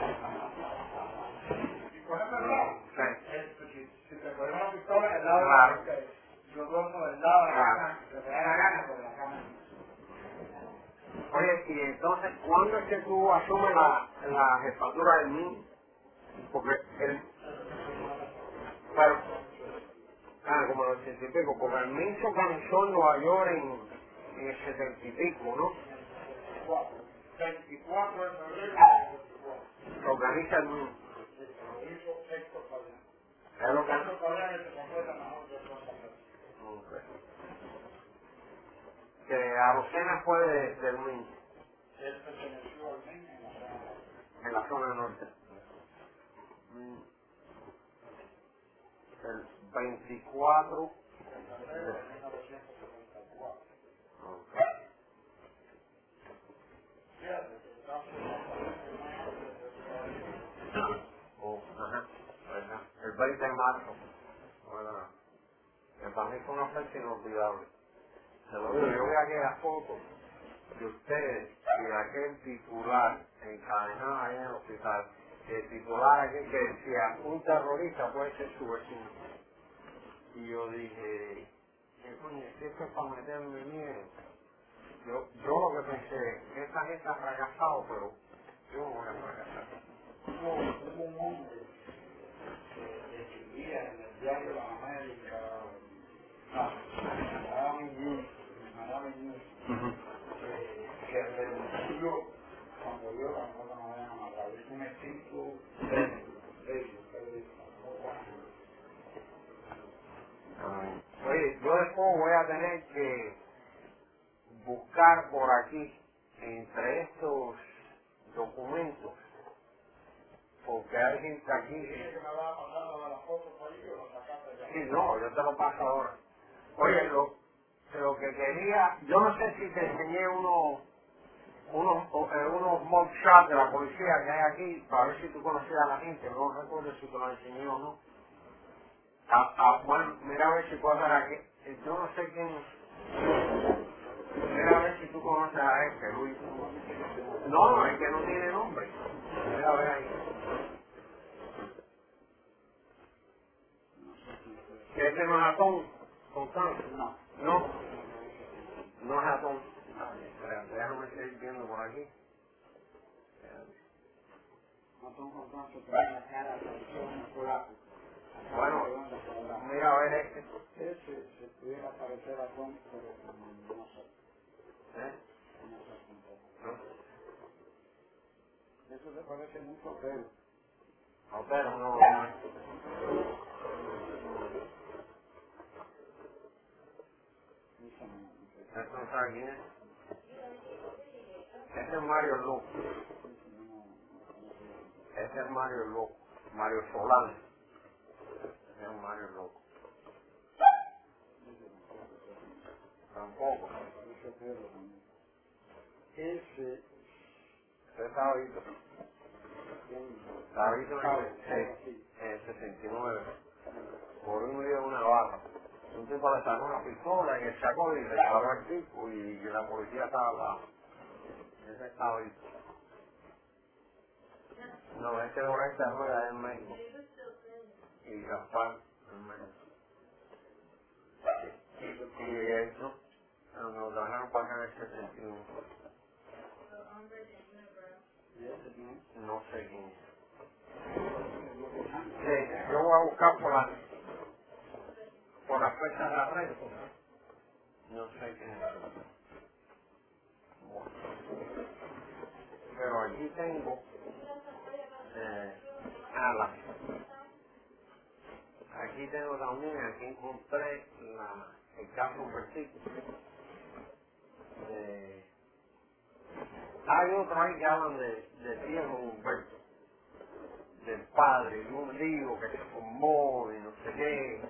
Y con eso es verdad. Si, si te pones una pistola, el lado de la porque yo duermo del lado de la cama que me da la gana, porque la cama es mía. Oye, y entonces, ¿cuándo es que tú asumes la, la jefatura del M I N? Porque el... Pero, ah, como en el ochenta y pico, porque el M I N se organizó en Nueva York en, en el setenta y pico, ¿no? veinticuatro de febrero Se organiza el M I N. lo hizo Héctor Fabián. Es lo que... Héctor Fabián es el que completa mejor de todas las cosas. Que Arocena fue de, del M I N. Él perteneció al M I N en la zona norte. En la zona norte. Mm. El veinticuatro de febrero de mil novecientos setenta y cuatro. Okay. Fíjate, que casi Oh, ajá, verdad. El veinte de marzo. Bueno, que para mí fue una fecha inolvidable. Se lo digo, yo vi aquella foto de ustedes y de aquel titular encadenado ahí en el hospital. El titular aquel que decía, un terrorista puede ser su vecino. Y yo dije, ¿qué coño? Si esto es para meterme miedo. Yo, yo lo que pensé, esta gente ha fracasado, pero yo no voy a fracasar. hubo un hombre que escribía en el diario La América yo, cuando yo tampoco nos vayan a matar, es un espíritu bello, Oye, yo después voy a tener que buscar por aquí, entre estos documentos, porque hay gente aquí. ¿Dice que me va a pasar la foto por ahí o lo sacaste ya? Sí, no, yo te lo paso ahora. Oye, lo, lo que quería, yo no sé si te enseñé unos unos, eh, unos mock shots de la policía que hay aquí, para ver si tú conocías a la gente, no recuerdo si te lo enseñé o no. Ah, ah, bueno, mira a ver si puedo ver aquí. Yo no sé quién. Mira a ver si tú conoces a este, Luis. No, no, es que no tiene nombre. Mira a ver ahí. ¿Que este no es Atón? ¿Constante? No. No. No es Atón. Espera, déjame seguir viendo por aquí. No son constantes, pero en la cara apareció un polaco. Bueno, mira a ver este. Ese se pudiera parecer a Tom, pero no sé. ¿Eh? No sé tampoco. ¿No? Eso se parece mucho a Pedro. No, pero no. no. Eso no, no sé. Esto no sabe quién es. Este es Mario Loco. Eso no, no, no sé. Este es Mario Loco. Mario Solano. Este es Mario Loco. Tampoco. Ese Pedro también. Ese, Este es Sabito. Sabito en el sesenta y nueve. Por un día una barra. Un tipo le sacó una pistola y él sacó y le disparó al tipo y la policía estaba al lado. Ese es Sabito. No, este de esta rueda es en México. Y Gaspar en México. Y eso, nos dejaron pagar el setenta y uno. No sé quién es. Sí, yo voy a buscar por la, por la fecha de arresto. No sé quién es. Bueno. Pero aquí tengo eh, alas. Aquí tengo también, aquí encontré la, el caso versículo. Eh, hay otro ahí que hablan de, de Diego Humberto, del padre, de un lío que se formó y no sé qué.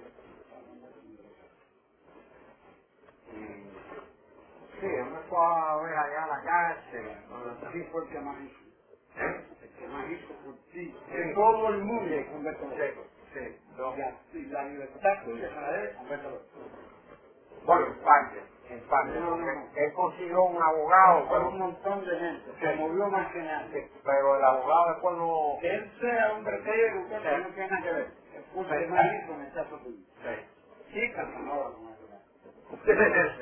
Y sí, él me fue a ver allá a la cárcel. sí fue el que más hizo. ¿Eh? El que más hizo por ti. Sí. De todo el mundo, Sí. Humberto Sí, López. sí, no. Y la, y la libertad tuya se la debe a Humberto López. Bueno, en parte, en parte, No, no, porque no. él consiguió un abogado, Con pero, un montón de gente. Se movió más que nadie. pero el abogado después no... Que él sea un vertedero, que Sí. no tiene nada que ver. El Sí. pulso de más hizo en el caso tuyo. Sí. Sí, Casanova, como es verdad.